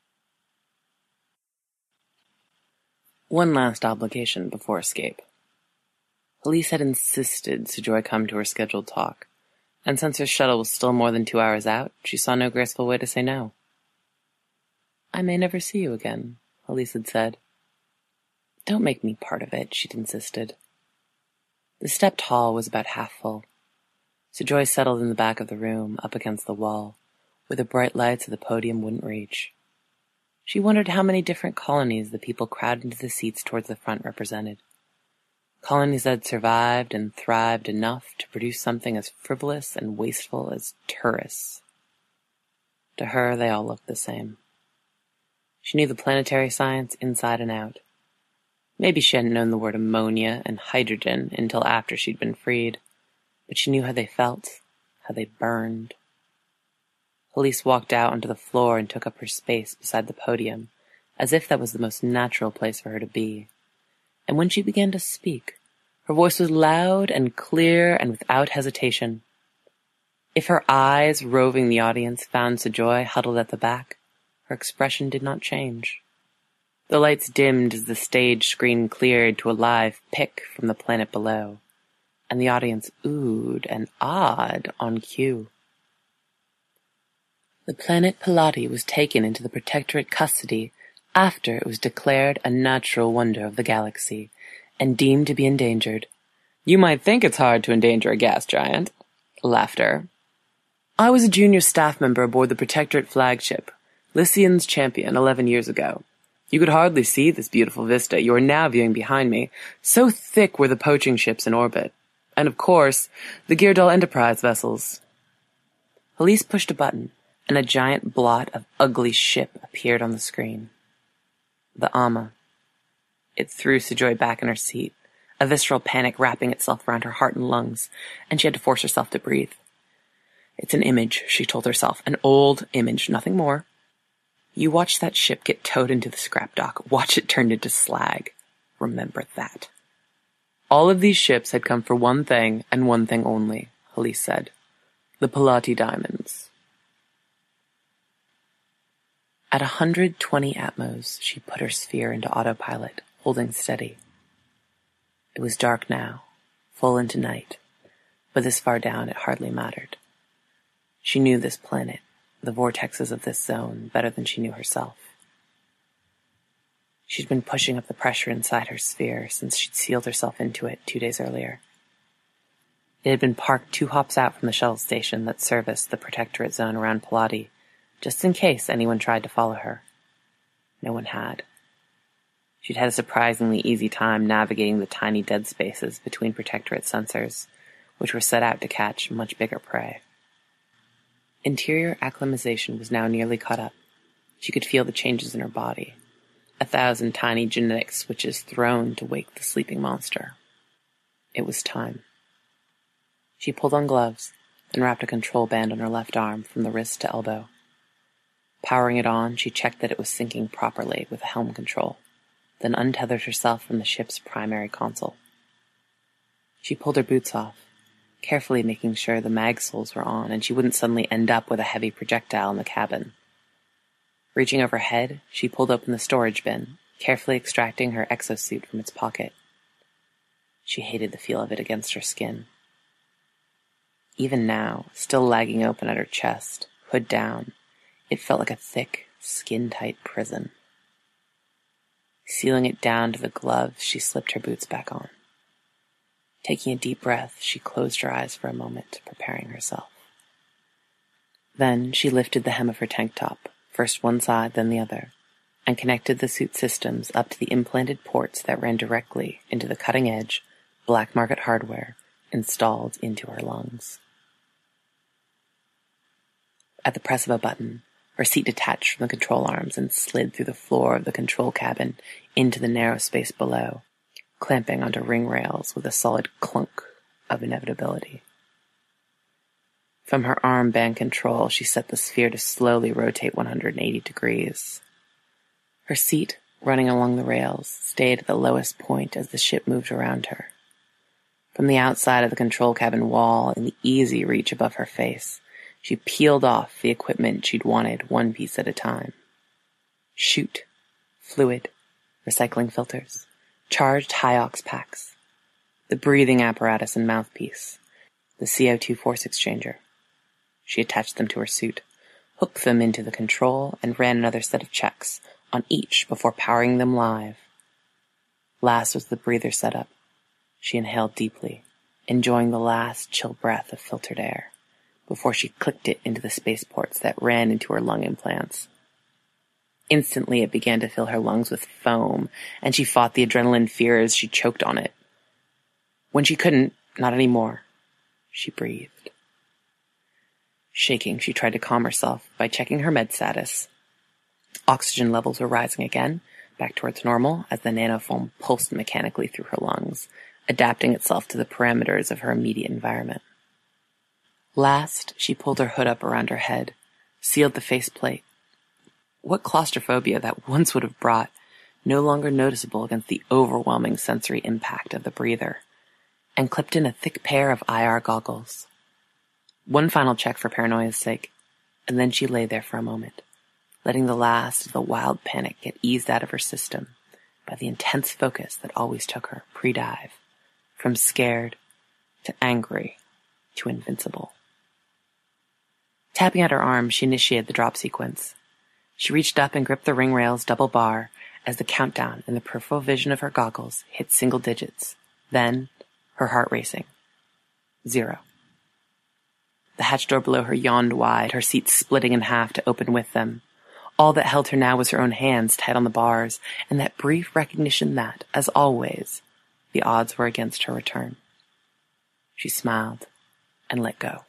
One last obligation before escape. Elise had insisted Sujoy come to her scheduled talk, and since her shuttle was still more than two hours out, she saw no graceful way to say no. I may never see you again, Elise had said. Don't make me part of it, she'd insisted. The stepped hall was about half full. Sujoy settled in the back of the room, up against the wall, where the bright lights of the podium wouldn't reach. She wondered how many different colonies the people crowded into the seats towards the front represented. Colonies that had survived and thrived enough to produce something as frivolous and wasteful as tourists. To her, they all looked the same. She knew the planetary science inside and out. Maybe she hadn't known the word ammonia and hydrogen until after she'd been freed, but she knew how they felt, how they burned. Elise walked out onto the floor and took up her space beside the podium, as if that was the most natural place for her to be. And when she began to speak, her voice was loud and clear and without hesitation. If her eyes, roving the audience, found Sujoy huddled at the back, her expression did not change. The lights dimmed as the stage screen cleared to a live pic from the planet below. and the audience oohed and ahed on cue. The planet Pilati was taken into the Protectorate custody after it was declared a natural wonder of the galaxy and deemed to be endangered. You might think it's hard to endanger a gas giant. Laughter. I was a junior staff member aboard the Protectorate flagship, Lycian's Champion, eleven years ago. You could hardly see this beautiful vista you are now viewing behind me, so thick were the poaching ships in orbit. And of course, the Girdal Enterprise vessels. Elise pushed a button, and a giant blot of ugly ship appeared on the screen. The Ama. It threw Sojoy back in her seat, a visceral panic wrapping itself around her heart and lungs, and she had to force herself to breathe. It's an image, she told herself, an old image, nothing more. You watch that ship get towed into the scrap dock, watch it turned into slag. Remember that. All of these ships had come for one thing, and one thing only, Elise said. The Pilati diamonds. At one hundred twenty atmos, she put her sphere into autopilot, holding steady. It was dark now, full into night, but this far down it hardly mattered. She knew this planet, the vortexes of this zone, better than she knew herself. She'd been pushing up the pressure inside her sphere since she'd sealed herself into it two days earlier. It had been parked two hops out from the shuttle station that serviced the Protectorate zone around Pilati, just in case anyone tried to follow her. No one had. She'd had a surprisingly easy time navigating the tiny dead spaces between Protectorate sensors, which were set out to catch much bigger prey. Interior acclimatization was now nearly caught up. She could feel the changes in her body, a thousand tiny genetic switches thrown to wake the sleeping monster. It was time. She pulled on gloves, then wrapped a control band on her left arm from the wrist to elbow. Powering it on, she checked that it was syncing properly with the helm control, then untethered herself from the ship's primary console. She pulled her boots off, carefully making sure the mag soles were on and she wouldn't suddenly end up with a heavy projectile in the cabin. Reaching overhead, she pulled open the storage bin, carefully extracting her exosuit from its pocket. She hated the feel of it against her skin. Even now, still lagging open at her chest, hood down, it felt like a thick, skin-tight prison. Sealing it down to the gloves, she slipped her boots back on. Taking a deep breath, she closed her eyes for a moment, preparing herself. Then she lifted the hem of her tank top, first one side, then the other, and connected the suit systems up to the implanted ports that ran directly into the cutting-edge, black market hardware installed into her lungs. At the press of a button, her seat detached from the control arms and slid through the floor of the control cabin into the narrow space below, clamping onto ring rails with a solid clunk of inevitability. From her armband control, she set the sphere to slowly rotate one hundred eighty degrees. Her seat, running along the rails, stayed at the lowest point as the ship moved around her. From the outside of the control cabin wall, in the easy reach above her face, she peeled off the equipment she'd wanted one piece at a time. Chute, fluid, recycling filters, charged high-ox packs, the breathing apparatus and mouthpiece, the C O two force exchanger. She attached them to her suit, hooked them into the control, and ran another set of checks on each before powering them live. Last was the breather setup. She inhaled deeply, enjoying the last chill breath of filtered air, before she clicked it into the spaceports that ran into her lung implants. Instantly it began to fill her lungs with foam, and she fought the adrenaline fear as she choked on it. When she couldn't, not anymore, she breathed. Shaking, she tried to calm herself by checking her med status. Oxygen levels were rising again, back towards normal, as the nanofoam pulsed mechanically through her lungs, adapting itself to the parameters of her immediate environment. Last, she pulled her hood up around her head, sealed the faceplate. What claustrophobia that once would have brought, no longer noticeable against the overwhelming sensory impact of the breather, and clipped in a thick pair of I R goggles. One final check for paranoia's sake, and then she lay there for a moment, letting the last of the wild panic get eased out of her system by the intense focus that always took her, pre-dive, from scared to angry to invincible. Tapping at her arm, she initiated the drop sequence. She reached up and gripped the ring rail's double bar as the countdown in the peripheral vision of her goggles hit single digits. Then, her heart racing. Zero. The hatch door below her yawned wide, her seat splitting in half to open with them. All that held her now was her own hands tight on the bars, and that brief recognition that, as always, the odds were against her return. She smiled and let go.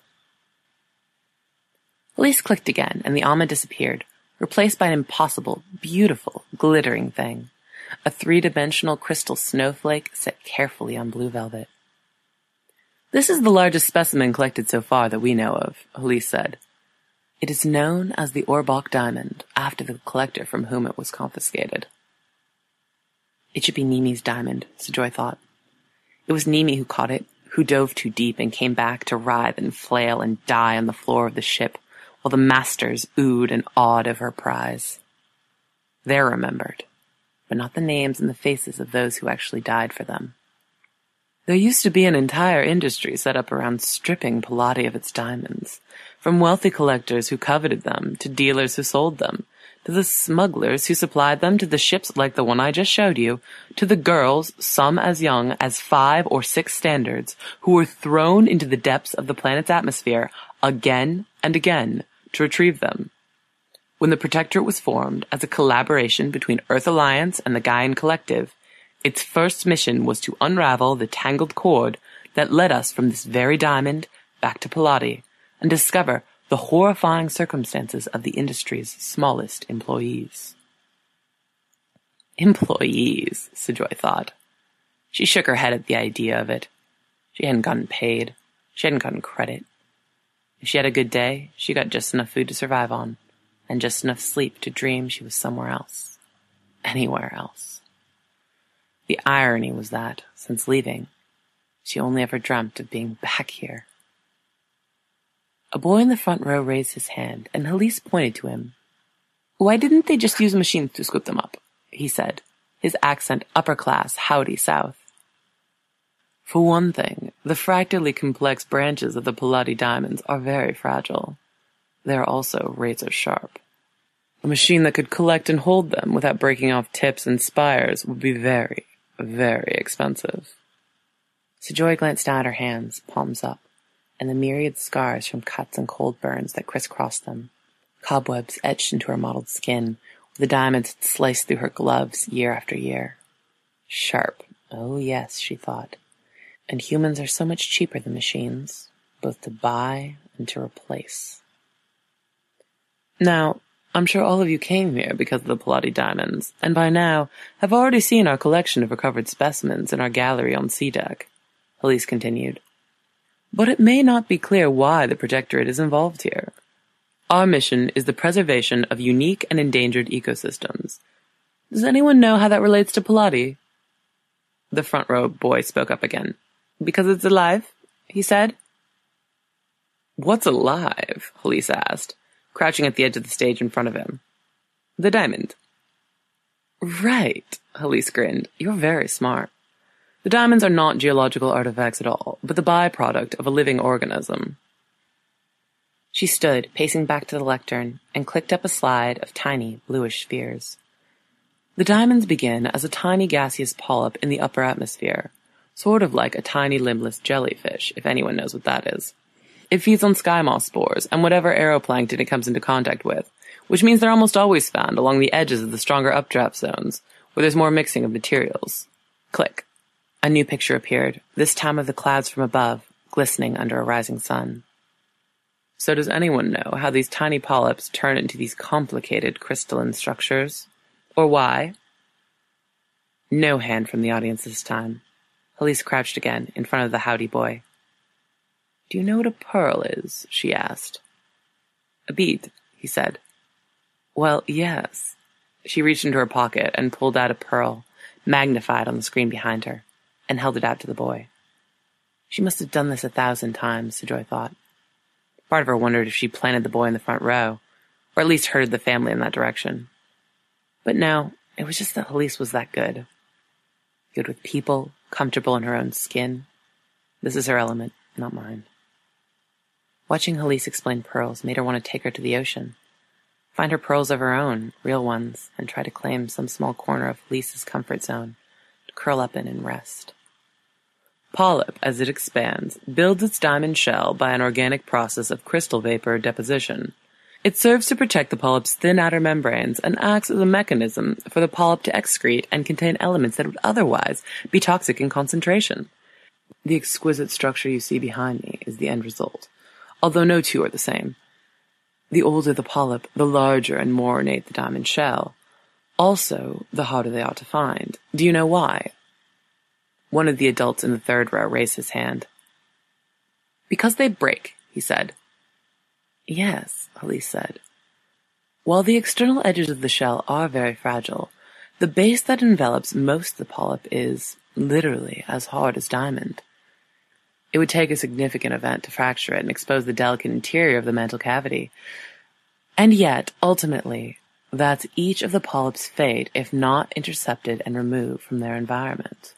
Elise clicked again, and the Alma disappeared, replaced by an impossible, beautiful, glittering thing, a three-dimensional crystal snowflake set carefully on blue velvet. This is the largest specimen collected so far that we know of, Elise said. It is known as the Orbach diamond, after the collector from whom it was confiscated. It should be Nimi's diamond, Sojoy thought. It was Nimi who caught it, who dove too deep and came back to writhe and flail and die on the floor of the ship, while the masters oohed and awed of her prize. They're remembered, but not the names and the faces of those who actually died for them. There used to be an entire industry set up around stripping Palati of its diamonds, from wealthy collectors who coveted them, to dealers who sold them, to the smugglers who supplied them to the ships like the one I just showed you, to the girls, some as young as five or six standards, who were thrown into the depths of the planet's atmosphere again and again to retrieve them. When the Protectorate was formed as a collaboration between Earth Alliance and the Gaian Collective, its first mission was to unravel the tangled cord that led us from this very diamond back to Palati and discover the horrifying circumstances of the industry's smallest employees. Employees, Sojoy thought. She shook her head at the idea of it. She hadn't gotten paid. She hadn't gotten credit. If she had a good day, she got just enough food to survive on, and just enough sleep to dream she was somewhere else. Anywhere else. The irony was that, since leaving, she only ever dreamt of being back here. A boy in the front row raised his hand, and Elise pointed to him. Why didn't they just use machines to scoop them up? He said, his accent upper-class, howdy South. For one thing, the fractally complex branches of the Palati diamonds are very fragile. They are also razor-sharp. A machine that could collect and hold them without breaking off tips and spires would be very, very expensive. Sojoy glanced down at her hands, palms up, and the myriad scars from cuts and cold burns that crisscrossed them, cobwebs etched into her mottled skin, where the diamonds had sliced through her gloves year after year. Sharp, oh yes, she thought. And humans are so much cheaper than machines, both to buy and to replace. Now, I'm sure all of you came here because of the Palati diamonds, and by now have already seen our collection of recovered specimens in our gallery on sea deck, Elise continued. But it may not be clear why the Protectorate is involved here. Our mission is the preservation of unique and endangered ecosystems. Does anyone know how that relates to Palati? The front row boy spoke up again. Because it's alive, he said. What's alive? Elise asked, crouching at the edge of the stage in front of him. The diamond. Right, Elise grinned. You're very smart. The diamonds are not geological artifacts at all, but the byproduct of a living organism. She stood, pacing back to the lectern, and clicked up a slide of tiny, bluish spheres. The diamonds begin as a tiny gaseous polyp in the upper atmosphere, sort of like a tiny limbless jellyfish, if anyone knows what that is. It feeds on sky moth spores and whatever aeroplankton it comes into contact with, which means they're almost always found along the edges of the stronger updraft zones, where there's more mixing of materials. Click. A new picture appeared, this time of the clouds from above, glistening under a rising sun. So does anyone know how these tiny polyps turn into these complicated crystalline structures? Or why? No hand from the audience this time. Elise crouched again in front of the howdy boy. Do you know what a pearl is? She asked. A bead, he said. Well, yes. She reached into her pocket and pulled out a pearl, magnified on the screen behind her, and held it out to the boy. She must have done this a thousand times, Sojoy thought. Part of her wondered if she planted the boy in the front row, or at least herded the family in that direction. But no, it was just that Elise was that good. Good with people, comfortable in her own skin. This is her element, not mine. Watching Halise explain pearls made her want to take her to the ocean, find her pearls of her own, real ones, and try to claim some small corner of Halise's comfort zone to curl up in and rest. Polyp, as it expands, builds its diamond shell by an organic process of crystal vapor deposition. It serves to protect the polyp's thin outer membranes and acts as a mechanism for the polyp to excrete and contain elements that would otherwise be toxic in concentration. The exquisite structure you see behind me is the end result, although no two are the same. The older the polyp, the larger and more ornate the diamond shell. Also, the harder they are to find. Do you know why? One of the adults in the third row raised his hand. Because they break, he said. Yes, Halise said. While the external edges of the shell are very fragile, the base that envelops most of the polyp is, literally, as hard as diamond. It would take a significant event to fracture it and expose the delicate interior of the mantle cavity. And yet, ultimately, that's each of the polyp's fate if not intercepted and removed from their environment.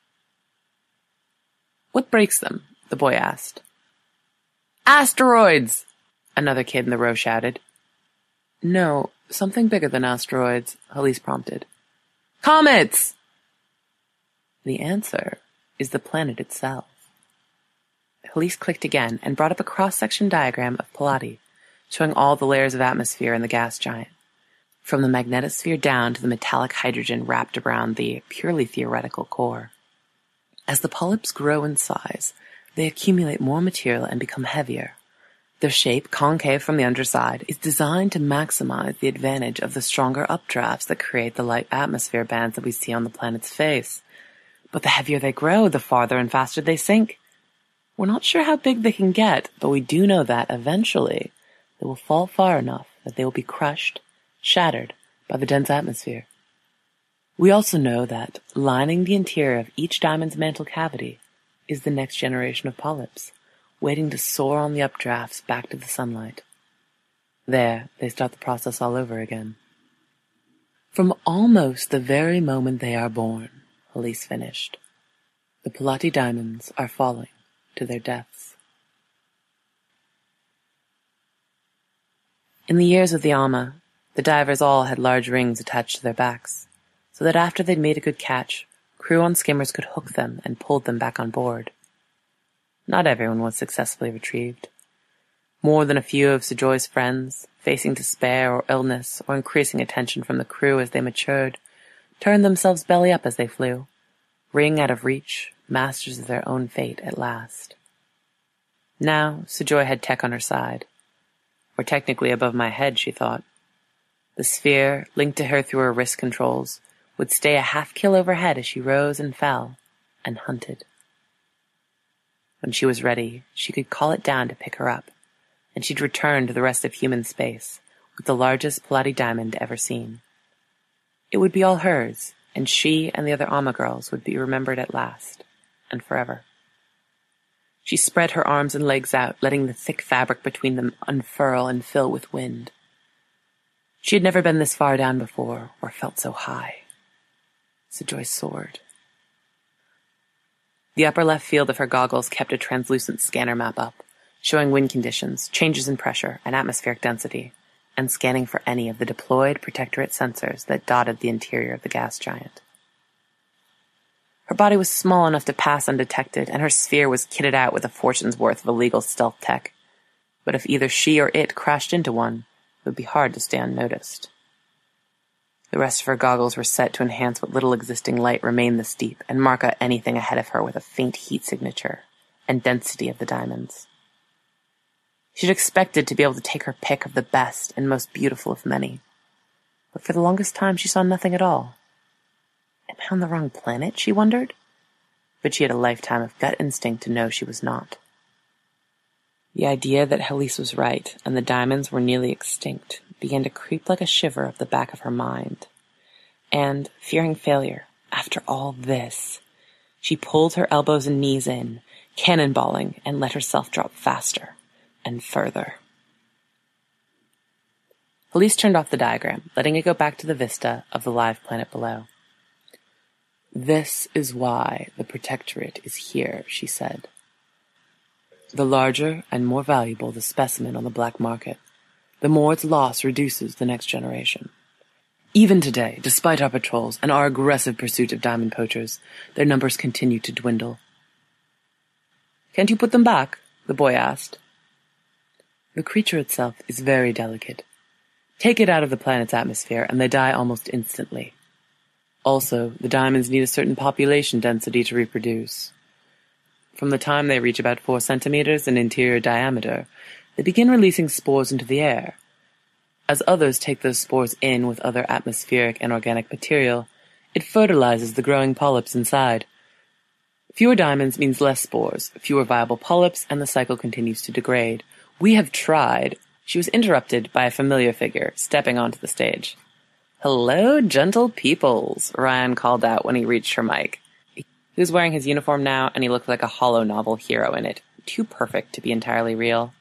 What breaks them? The boy asked. Asteroids! Another kid in the row shouted. No, something bigger than asteroids, Halise prompted. Comets! The answer is the planet itself. Halise clicked again and brought up a cross-section diagram of Palladi, showing all the layers of atmosphere in the gas giant, from the magnetosphere down to the metallic hydrogen wrapped around the purely theoretical core. As the polyps grow in size, they accumulate more material and become heavier. Their shape, concave from the underside, is designed to maximize the advantage of the stronger updrafts that create the light atmosphere bands that we see on the planet's face. But the heavier they grow, the farther and faster they sink. We're not sure how big they can get, but we do know that, eventually, they will fall far enough that they will be crushed, shattered by the dense atmosphere. We also know that, lining the interior of each diamond's mantle cavity, is the next generation of polyps, waiting to soar on the updrafts back to the sunlight. There, they start the process all over again. From almost the very moment they are born, Halise finished, the Palladi diamonds are falling to their deaths. In the years of the Amma, the divers all had large rings attached to their backs, so that after they'd made a good catch, crew on skimmers could hook them and pull them back on board. Not everyone was successfully retrieved. More than a few of Sujoy's friends, facing despair or illness or increasing attention from the crew as they matured, turned themselves belly up as they flew, ring out of reach, masters of their own fate at last. Now, Sujoy had Tech on her side. Or technically above my head, she thought. The sphere, linked to her through her wrist controls, would stay a half kill overhead as she rose and fell, and hunted. When she was ready, she could call it down to pick her up, and she'd return to the rest of human space with the largest Palladi diamond ever seen. It would be all hers, and she and the other Amma girls would be remembered at last, and forever. She spread her arms and legs out, letting the thick fabric between them unfurl and fill with wind. She had never been this far down before, or felt so high. Sujoy soared. The upper left field of her goggles kept a translucent scanner map up, showing wind conditions, changes in pressure, and atmospheric density, and scanning for any of the deployed Protectorate sensors that dotted the interior of the gas giant. Her body was small enough to pass undetected, and her sphere was kitted out with a fortune's worth of illegal stealth tech. But if either she or it crashed into one, it would be hard to stay unnoticed. The rest of her goggles were set to enhance what little existing light remained this deep and mark out anything ahead of her with a faint heat signature and density of the diamonds. She'd expected to be able to take her pick of the best and most beautiful of many, but for the longest time she saw nothing at all. Am I on the wrong planet, she wondered, but she had a lifetime of gut instinct to know she was not. The idea that Halise was right and the diamonds were nearly extinct began to creep like a shiver up the back of her mind. And, fearing failure, after all this, she pulled her elbows and knees in, cannonballing, and let herself drop faster and further. Halise turned off the diagram, letting it go back to the vista of the live planet below. This is why the Protectorate is here, she said. The larger and more valuable the specimen on the black market, the more its loss reduces the next generation. Even today, despite our patrols and our aggressive pursuit of diamond poachers, their numbers continue to dwindle. "Can't you put them back?" the boy asked. "The creature itself is very delicate. Take it out of the planet's atmosphere and they die almost instantly. Also, the diamonds need a certain population density to reproduce. From the time they reach about four centimeters in interior diameter, they begin releasing spores into the air. As others take those spores in with other atmospheric and organic material, it fertilizes the growing polyps inside. Fewer diamonds means less spores, fewer viable polyps, and the cycle continues to degrade. We have tried." She was interrupted by a familiar figure stepping onto the stage. "Hello, gentle peoples," Ryan called out when he reached her mic. He was wearing his uniform now, and he looked like a holo novel hero in it, too perfect to be entirely real.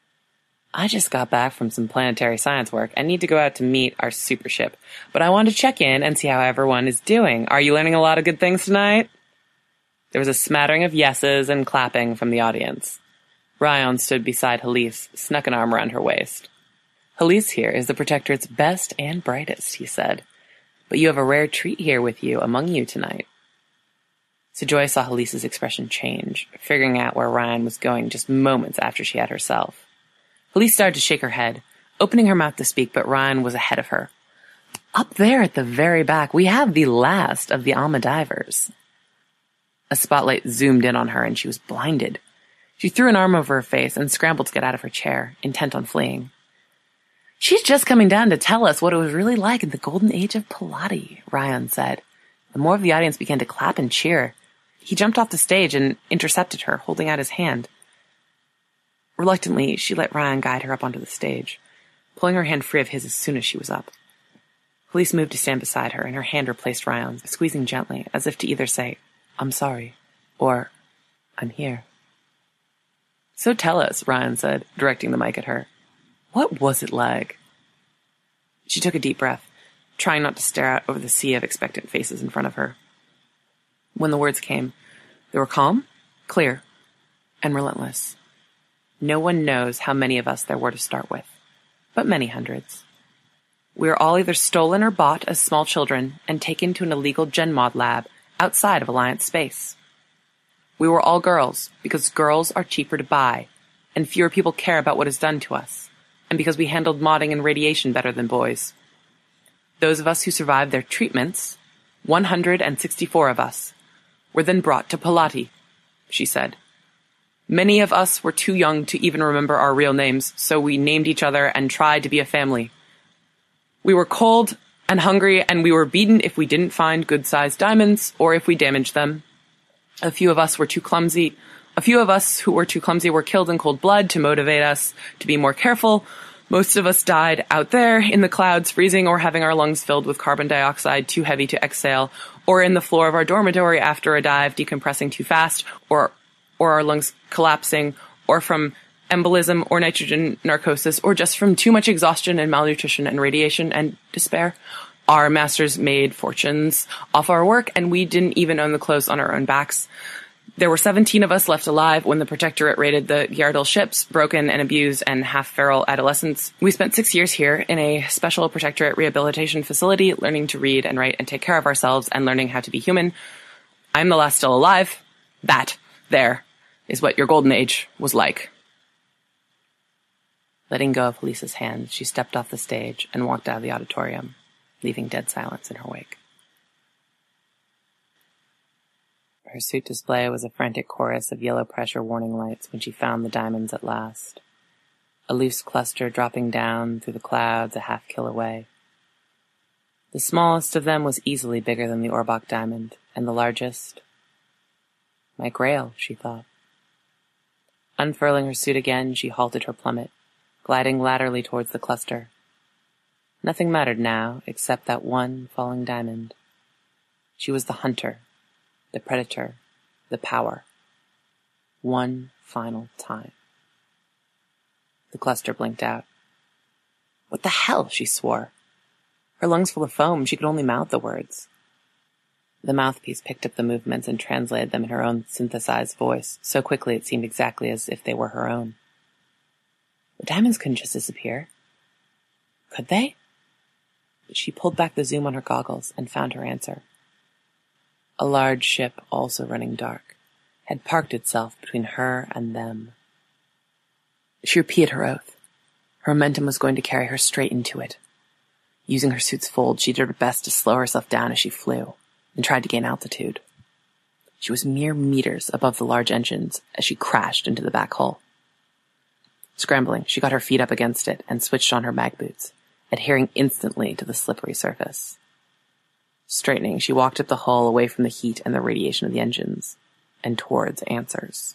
"I just got back from some planetary science work and need to go out to meet our super ship, but I wanted to check in and see how everyone is doing. Are you learning a lot of good things tonight?" There was a smattering of yeses and clapping from the audience. Ryan stood beside Halise, snuck an arm around her waist. "Halise here is the Protectorate's best and brightest," he said. "But you have a rare treat here with you among you tonight." Sojoy saw Halise's expression change, figuring out where Ryan was going just moments after she had herself. Halise started to shake her head, opening her mouth to speak, but Ryan was ahead of her. "Up there at the very back, we have the last of the Alma divers." A spotlight zoomed in on her and she was blinded. She threw an arm over her face and scrambled to get out of her chair, intent on fleeing. "She's just coming down to tell us what it was really like in the golden age of Pilati," Ryan said. The more of the audience began to clap and cheer. He jumped off the stage and intercepted her, holding out his hand. Reluctantly, she let Ryan guide her up onto the stage, pulling her hand free of his as soon as she was up. Halise moved to stand beside her, and her hand replaced Ryan's, squeezing gently, as if to either say, "I'm sorry," or, "I'm here." "So tell us," Ryan said, directing the mic at her. "What was it like?" She took a deep breath, trying not to stare out over the sea of expectant faces in front of her. When the words came, they were calm, clear, and relentless. No one knows how many of us there were to start with, but many hundreds. We were all either stolen or bought as small children and taken to an illegal GenMod lab outside of Alliance space. We were all girls, because girls are cheaper to buy, and fewer people care about what is done to us, and because we handled modding and radiation better than boys. Those of us who survived their treatments, one hundred sixty-four of us, were then brought to Pilati, she said. Many of us were too young to even remember our real names, so we named each other and tried to be a family. We were cold and hungry, and we were beaten if we didn't find good-sized diamonds or if we damaged them. A few of us were too clumsy. A few of us who were too clumsy were killed in cold blood to motivate us to be more careful. Most of us died out there in the clouds, freezing or having our lungs filled with carbon dioxide too heavy to exhale, or in the floor of our dormitory after a dive decompressing too fast, or or our lungs collapsing, or from embolism or nitrogen narcosis, or just from too much exhaustion and malnutrition and radiation and despair. Our masters made fortunes off our work, and we didn't even own the clothes on our own backs. There were seventeen of us left alive when the Protectorate raided the Gyardal ships, broken and abused and half-feral adolescents. We spent six years here in a special Protectorate rehabilitation facility, learning to read and write and take care of ourselves and learning how to be human. I'm the last still alive. That, there, is what your golden age was like. Letting go of Halise's hand, she stepped off the stage and walked out of the auditorium, leaving dead silence in her wake. Her suit display was a frantic chorus of yellow pressure warning lights when she found the diamonds at last, a loose cluster dropping down through the clouds a half kill away. The smallest of them was easily bigger than the Orbach diamond, and the largest... My Grail, she thought. Unfurling her suit again, she halted her plummet, gliding laterally towards the cluster. Nothing mattered now except that one falling diamond. She was the hunter, the predator, the power. One final time. The cluster blinked out. What the hell, she swore. Her lungs full of foam, she could only mouth the words. The mouthpiece picked up the movements and translated them in her own synthesized voice, so quickly it seemed exactly as if they were her own. The diamonds couldn't just disappear. Could they? She pulled back the zoom on her goggles and found her answer. A large ship, also running dark, had parked itself between her and them. She repeated her oath. Her momentum was going to carry her straight into it. Using her suit's fold, she did her best to slow herself down as she flew, and tried to gain altitude. She was mere meters above the large engines as she crashed into the back hull. Scrambling, she got her feet up against it and switched on her mag boots, adhering instantly to the slippery surface. Straightening, she walked up the hull away from the heat and the radiation of the engines, and towards answers.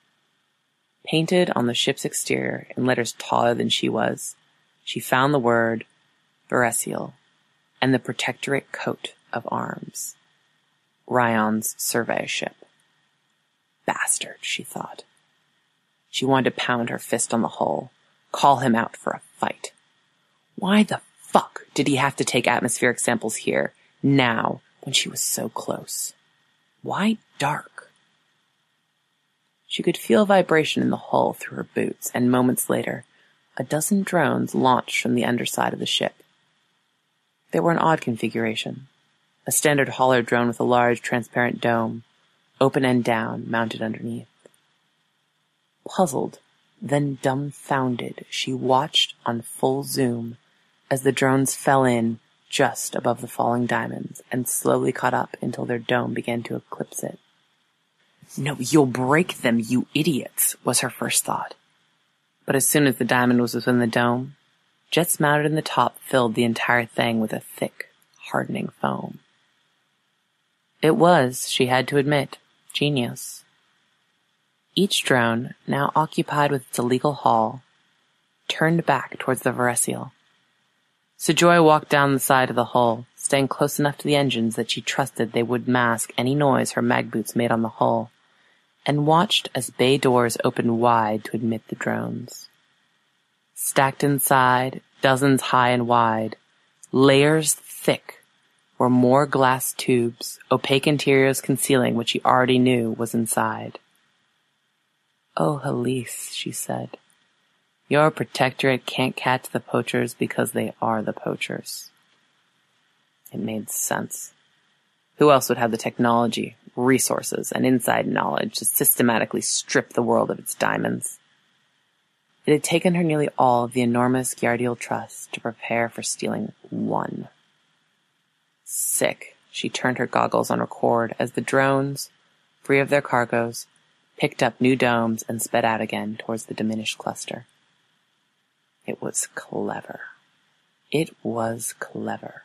Painted on the ship's exterior in letters taller than she was, she found the word Veresiel and the protectorate coat of arms. Ryan's survey ship. Bastard, she thought. She wanted to pound her fist on the hull, call him out for a fight. Why the fuck did he have to take atmospheric samples here, now, when she was so close? Why dark? She could feel vibration in the hull through her boots, and moments later, a dozen drones launched from the underside of the ship. They were an odd configuration. A standard hauler drone with a large, transparent dome, open end down, mounted underneath. Puzzled, then dumbfounded, she watched on full zoom as the drones fell in just above the falling diamonds and slowly caught up until their dome began to eclipse it. No, you'll break them, you idiots, was her first thought. But as soon as the diamond was within the dome, jets mounted in the top filled the entire thing with a thick, hardening foam. It was, she had to admit, genius. Each drone, now occupied with its illegal haul, turned back towards the Veresiel. Sojoy walked down the side of the hull, staying close enough to the engines that she trusted they would mask any noise her mag boots made on the hull, and watched as bay doors opened wide to admit the drones. Stacked inside, dozens high and wide, layers thick, were more glass tubes, opaque interiors concealing what she already knew was inside. Oh, Halise, she said, your protectorate can't catch the poachers because they are the poachers. It made sense. Who else would have the technology, resources, and inside knowledge to systematically strip the world of its diamonds? It had taken her nearly all of the enormous Gyardiel Trust to prepare for stealing one. Sick, she turned her goggles on record as the drones, free of their cargoes, picked up new domes and sped out again towards the diminished cluster. It was clever. It was clever.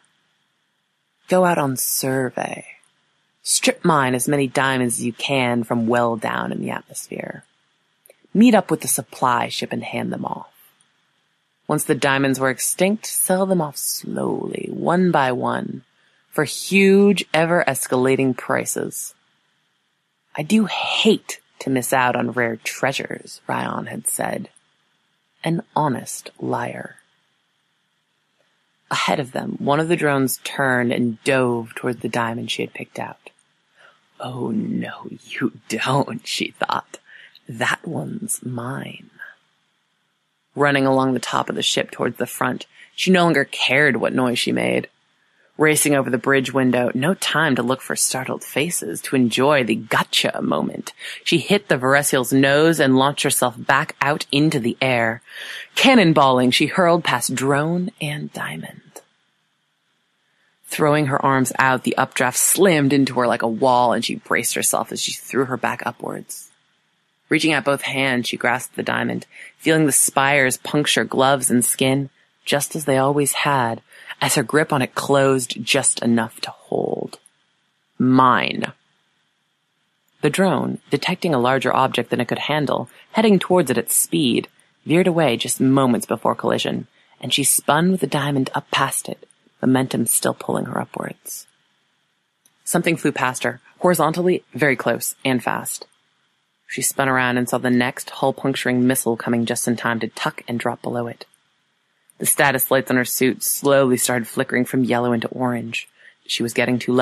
Go out on survey. Strip mine as many diamonds as you can from well down in the atmosphere. Meet up with the supply ship and hand them off. Once the diamonds were extinct, sell them off slowly, one by one, for huge, ever-escalating prices. I do hate to miss out on rare treasures, Ryan had said. An honest liar. Ahead of them, one of the drones turned and dove toward the diamond she had picked out. Oh no, you don't, she thought. That one's mine. Running along the top of the ship towards the front, she no longer cared what noise she made. Racing over the bridge window, no time to look for startled faces, to enjoy the gotcha moment. She hit the Veresiel's nose and launched herself back out into the air. Cannonballing, she hurled past drone and diamond. Throwing her arms out, the updraft slammed into her like a wall, and she braced herself as she threw her back upwards. Reaching out both hands, she grasped the diamond, feeling the spires puncture gloves and skin, just as they always had, as her grip on it closed just enough to hold. Mine. The drone, detecting a larger object than it could handle, heading towards it at speed, veered away just moments before collision, and she spun with the diamond up past it, momentum still pulling her upwards. Something flew past her, horizontally, very close, and fast. She spun around and saw the next hull-puncturing missile coming just in time to tuck and drop below it. The status lights on her suit slowly started flickering from yellow into orange. She was getting too low,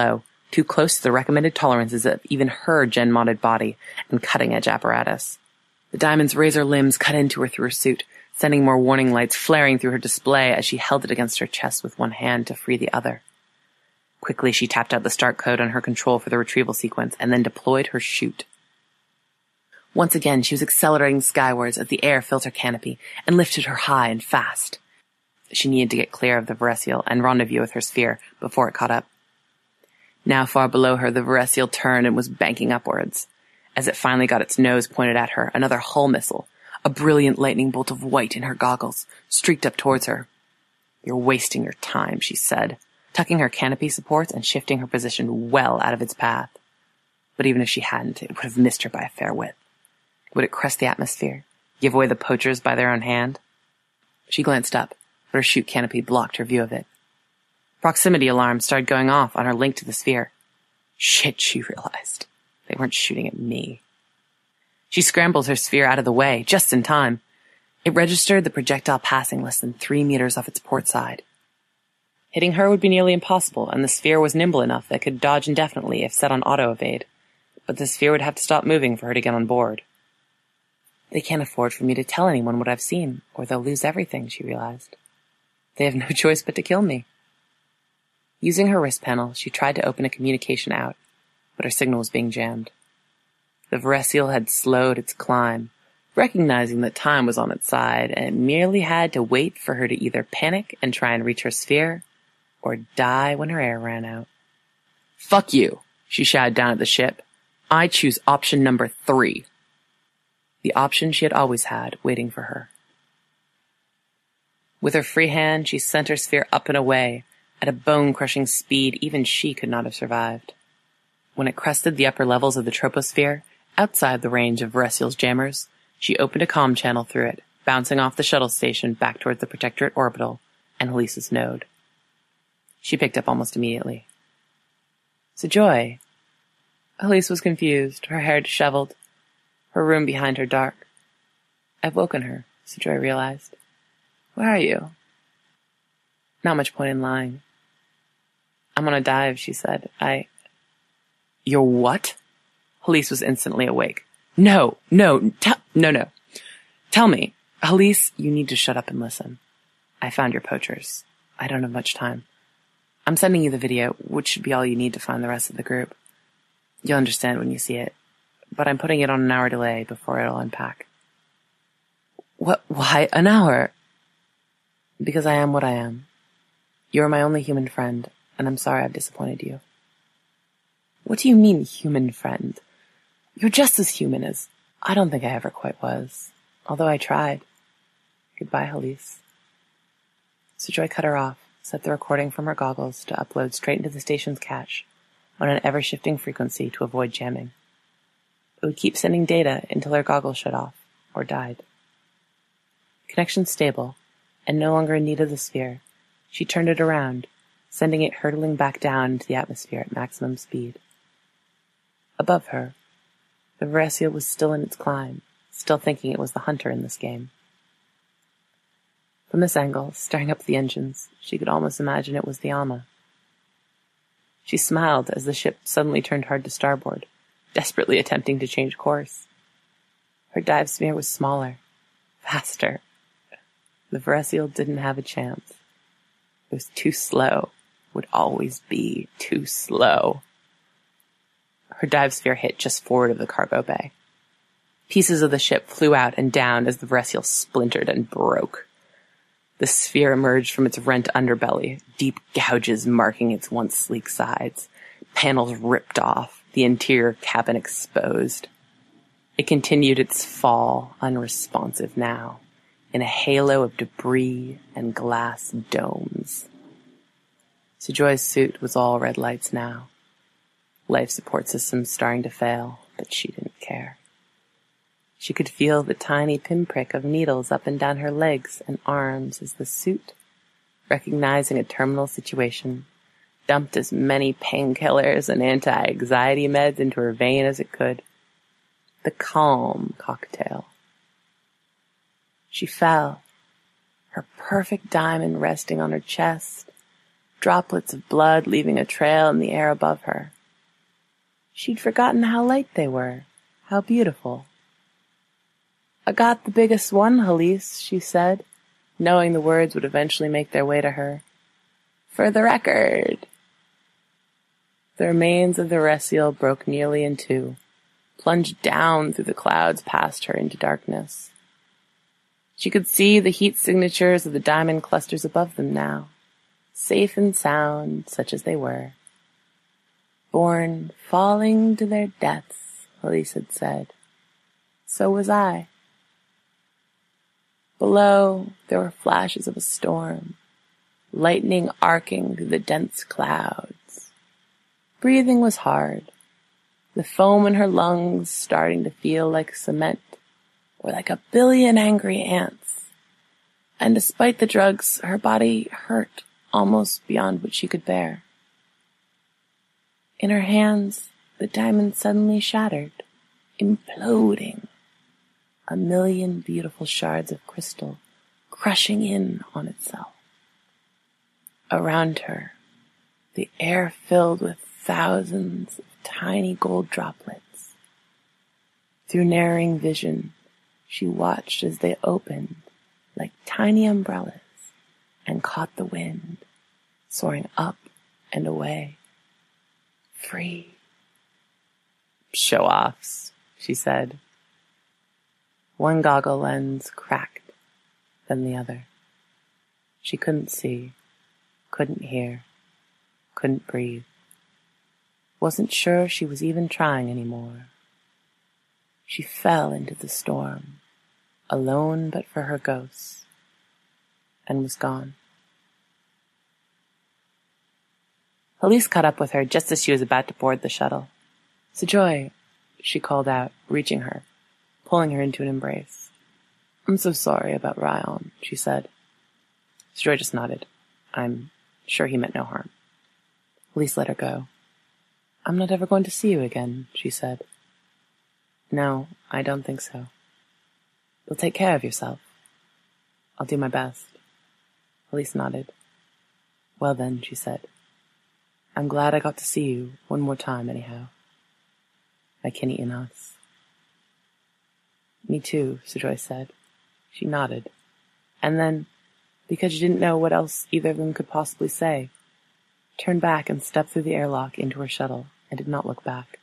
too close to the recommended tolerances of even her gen-modded body and cutting-edge apparatus. The diamond's razor limbs cut into her through her suit, sending more warning lights flaring through her display as she held it against her chest with one hand to free the other. Quickly, she tapped out the start code on her control for the retrieval sequence and then deployed her chute. Once again, she was accelerating skywards as the air filled her canopy and lifted her high and fast. She needed to get clear of the Varesial and rendezvous with her sphere before it caught up. Now far below her, the Varesial turned and was banking upwards. As it finally got its nose pointed at her, another hull missile, a brilliant lightning bolt of white in her goggles, streaked up towards her. "You're wasting your time," she said, tucking her canopy supports and shifting her position well out of its path. But even if she hadn't, it would have missed her by a fair width. Would it crest the atmosphere? Give away the poachers by their own hand? She glanced up, but her chute canopy blocked her view of it. Proximity alarms started going off on her link to the sphere. Shit, she realized. They weren't shooting at me. She scrambled her sphere out of the way, just in time. It registered the projectile passing less than three meters off its port side. Hitting her would be nearly impossible, and the sphere was nimble enough that it could dodge indefinitely if set on auto-evade. But the sphere would have to stop moving for her to get on board. They can't afford for me to tell anyone what I've seen, or they'll lose everything, she realized. They have no choice but to kill me. Using her wrist panel, she tried to open a communication out, but her signal was being jammed. The Varesial had slowed its climb, recognizing that time was on its side, and it merely had to wait for her to either panic and try and reach her sphere, or die when her air ran out. "Fuck you," she shouted down at the ship. "I choose option number three." The option she had always had waiting for her. With her free hand, she sent her sphere up and away, at a bone-crushing speed even she could not have survived. When it crested the upper levels of the troposphere, outside the range of Varesial's jammers, she opened a comm channel through it, bouncing off the shuttle station back towards the Protectorate orbital and Helisa's node. She picked up almost immediately. "Sojoy." Helisa was confused, her hair disheveled, her room behind her dark. "I've woken her," Sojoy realized. "Where are you?" "Not much point in lying." "I'm on a dive," she said. I... "You're what?" Helisa was instantly awake. No, no, te- no, no. Tell me. Helisa, you need to shut up and listen. I found your poachers. I don't have much time. I'm sending you the video, which should be all you need to find the rest of the group. You'll understand when you see it, but I'm putting it on an hour delay before it'll unpack. What? Why an hour? Because I am what I am. You're my only human friend, and I'm sorry I've disappointed you. What do you mean, human friend? You're just as human as... I don't think I ever quite was, although I tried. Goodbye, Helisa. Sojoy cut her off, set the recording from her goggles to upload straight into the station's cache on an ever-shifting frequency to avoid jamming. It would keep sending data until her goggles shut off, or died. Connection stable, and no longer in need of the sphere, she turned it around, sending it hurtling back down into the atmosphere at maximum speed. Above her, the Varesial was still in its climb, still thinking it was the hunter in this game. From this angle, staring up at the engines, she could almost imagine it was the Ama. She smiled as the ship suddenly turned hard to starboard, desperately attempting to change course. Her dive sphere was smaller, faster. The Varesial didn't have a chance. It was too slow, would always be too slow. Her dive sphere hit just forward of the cargo bay. Pieces of the ship flew out and down as the Varesial splintered and broke. The sphere emerged from its rent underbelly, deep gouges marking its once sleek sides, panels ripped off, the interior cabin exposed. It continued its fall, unresponsive now, in a halo of debris and glass domes. Sojoy's suit was all red lights now. Life support systems starting to fail, but she didn't care. She could feel the tiny pinprick of needles up and down her legs and arms as the suit, recognizing a terminal situation, dumped as many painkillers and anti-anxiety meds into her vein as it could. The calm cocktail. She fell, her perfect diamond resting on her chest, droplets of blood leaving a trail in the air above her. She'd forgotten how light they were, how beautiful. "I got the biggest one, Halise," she said, knowing the words would eventually make their way to her. "For the record." The remains of the Resiel broke nearly in two, plunged down through the clouds past her into darkness. She could see the heat signatures of the diamond clusters above them now, safe and sound, such as they were. Born falling to their deaths, Halise had said. So was I. Below, there were flashes of a storm, lightning arcing through the dense clouds. Breathing was hard, the foam in her lungs starting to feel like cement, or like a billion angry ants. And despite the drugs, her body hurt almost beyond what she could bear. In her hands, the diamond suddenly shattered, imploding. A million beautiful shards of crystal crushing in on itself. Around her, the air filled with thousands of tiny gold droplets. Through narrowing vision, she watched as they opened like tiny umbrellas and caught the wind, soaring up and away. Free. "Show-offs," she said. One goggle lens cracked, then the other. She couldn't see, couldn't hear, couldn't breathe. Wasn't sure she was even trying anymore. She fell into the storm, alone but for her ghosts, and was gone. Halise caught up with her just as she was about to board the shuttle. "Sojoy," she called out, reaching her, pulling her into an embrace. "I'm so sorry about Ryan," she said. Sojoy just nodded. "I'm sure he meant no harm." Halise let her go. "I'm not ever going to see you again," she said. "No, I don't think so. You'll take care of yourself." "I'll do my best." Halise nodded. "Well then," she said. "I'm glad I got to see you one more time anyhow. I can eat in us." "Me too," Sojoy said. She nodded. And then, because she didn't know what else either of them could possibly say, turned back and stepped through the airlock into her shuttle and did not look back.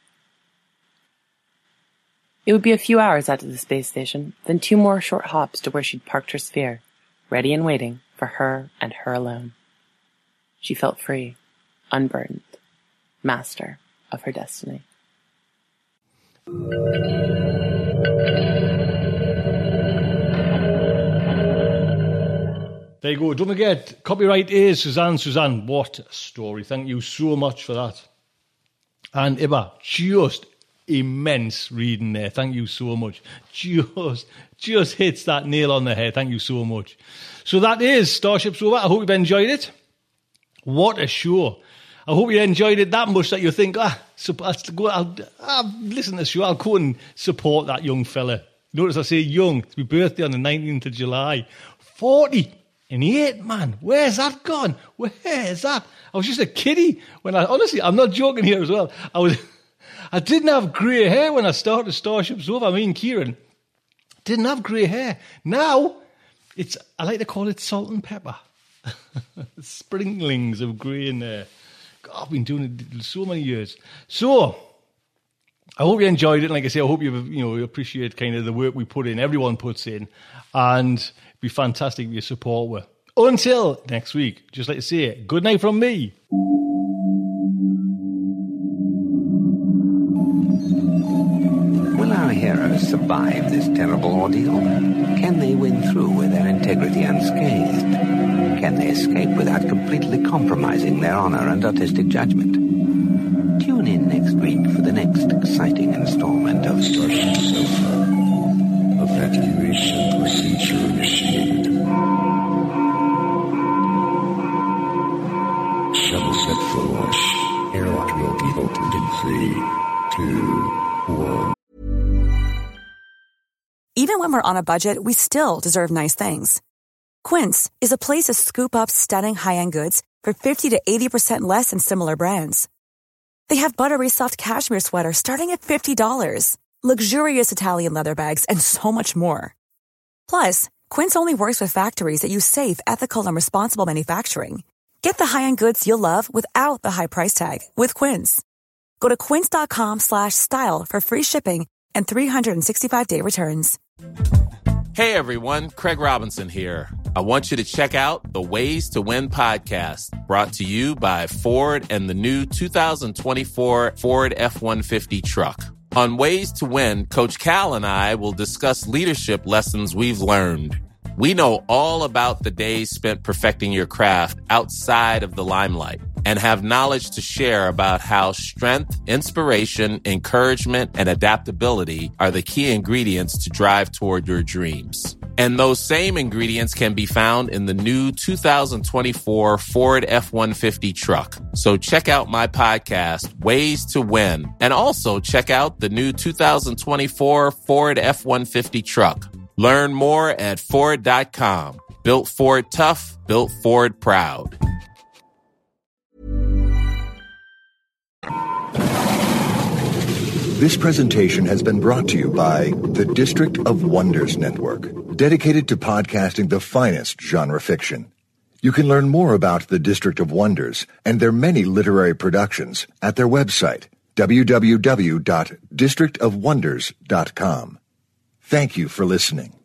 It would be a few hours out to the space station, then two more short hops to where she'd parked her sphere, ready and waiting for her and her alone. She felt free, unburdened, master of her destiny. There you go. Don't forget, copyright is Suzanne. Suzanne, what a story. Thank you so much for that. And Iba, just immense reading there. Thank you so much. Just, just hits that nail on the head. Thank you so much. So that is Starship Sofa. I hope you've enjoyed it. What a show. I hope you enjoyed it that much that you think, ah, I'll, go, I'll, I'll listen to the show. I'll go and support that young fella. Notice I say young. It's my birthday on the nineteenth of July. forty. And eight, man, where's that gone? Where's that? I was just a kiddie when I, honestly, I'm not joking here as well. I was, I didn't have grey hair when I started Starship Sofa. I mean, Kieran didn't have grey hair. Now, it's, I like to call it salt and pepper. Sprinklings of grey in there. God, I've been doing it so many years. So, I hope you enjoyed it. Like I say, I hope you you know you appreciate kind of the work we put in, everyone puts in, and it'd be fantastic if you support us. Until next week, just like to say, good night from me. Will our heroes survive this terrible ordeal? Can they win through with their integrity unscathed? Can they escape without completely compromising their honor and artistic judgment? Tune in next week for the next exciting installment of Starship Sofa. Evacuation procedure initiated. Shuttle set for launch. Airlock will be opened in three, two, one. Even when we're on a budget, we still deserve nice things. Quince is a place to scoop up stunning high-end goods for fifty to eighty percent less than similar brands. They have buttery soft cashmere sweaters starting at fifty dollars, luxurious Italian leather bags, and so much more. Plus, Quince only works with factories that use safe, ethical, and responsible manufacturing. Get the high-end goods you'll love without the high price tag with Quince. Go to quince.com slash style for free shipping and three sixty-five day returns. Hey everyone, Craig Robinson here. I want you to check out the Ways to Win podcast, brought to you by Ford and the new two thousand twenty-four Ford F one fifty truck. On Ways to Win, Coach Cal and I will discuss leadership lessons we've learned. We know all about the days spent perfecting your craft outside of the limelight and have knowledge to share about how strength, inspiration, encouragement, and adaptability are the key ingredients to drive toward your dreams. And those same ingredients can be found in the new two thousand twenty-four Ford F one fifty truck. So check out my podcast, Ways to Win, and also check out the new two thousand twenty-four Ford F one fifty truck. Learn more at Ford dot com. Built Ford tough, built Ford proud. This presentation has been brought to you by the District of Wonders Network, dedicated to podcasting the finest genre fiction. You can learn more about the District of Wonders and their many literary productions at their website, w w w dot district of wonders dot com. Thank you for listening.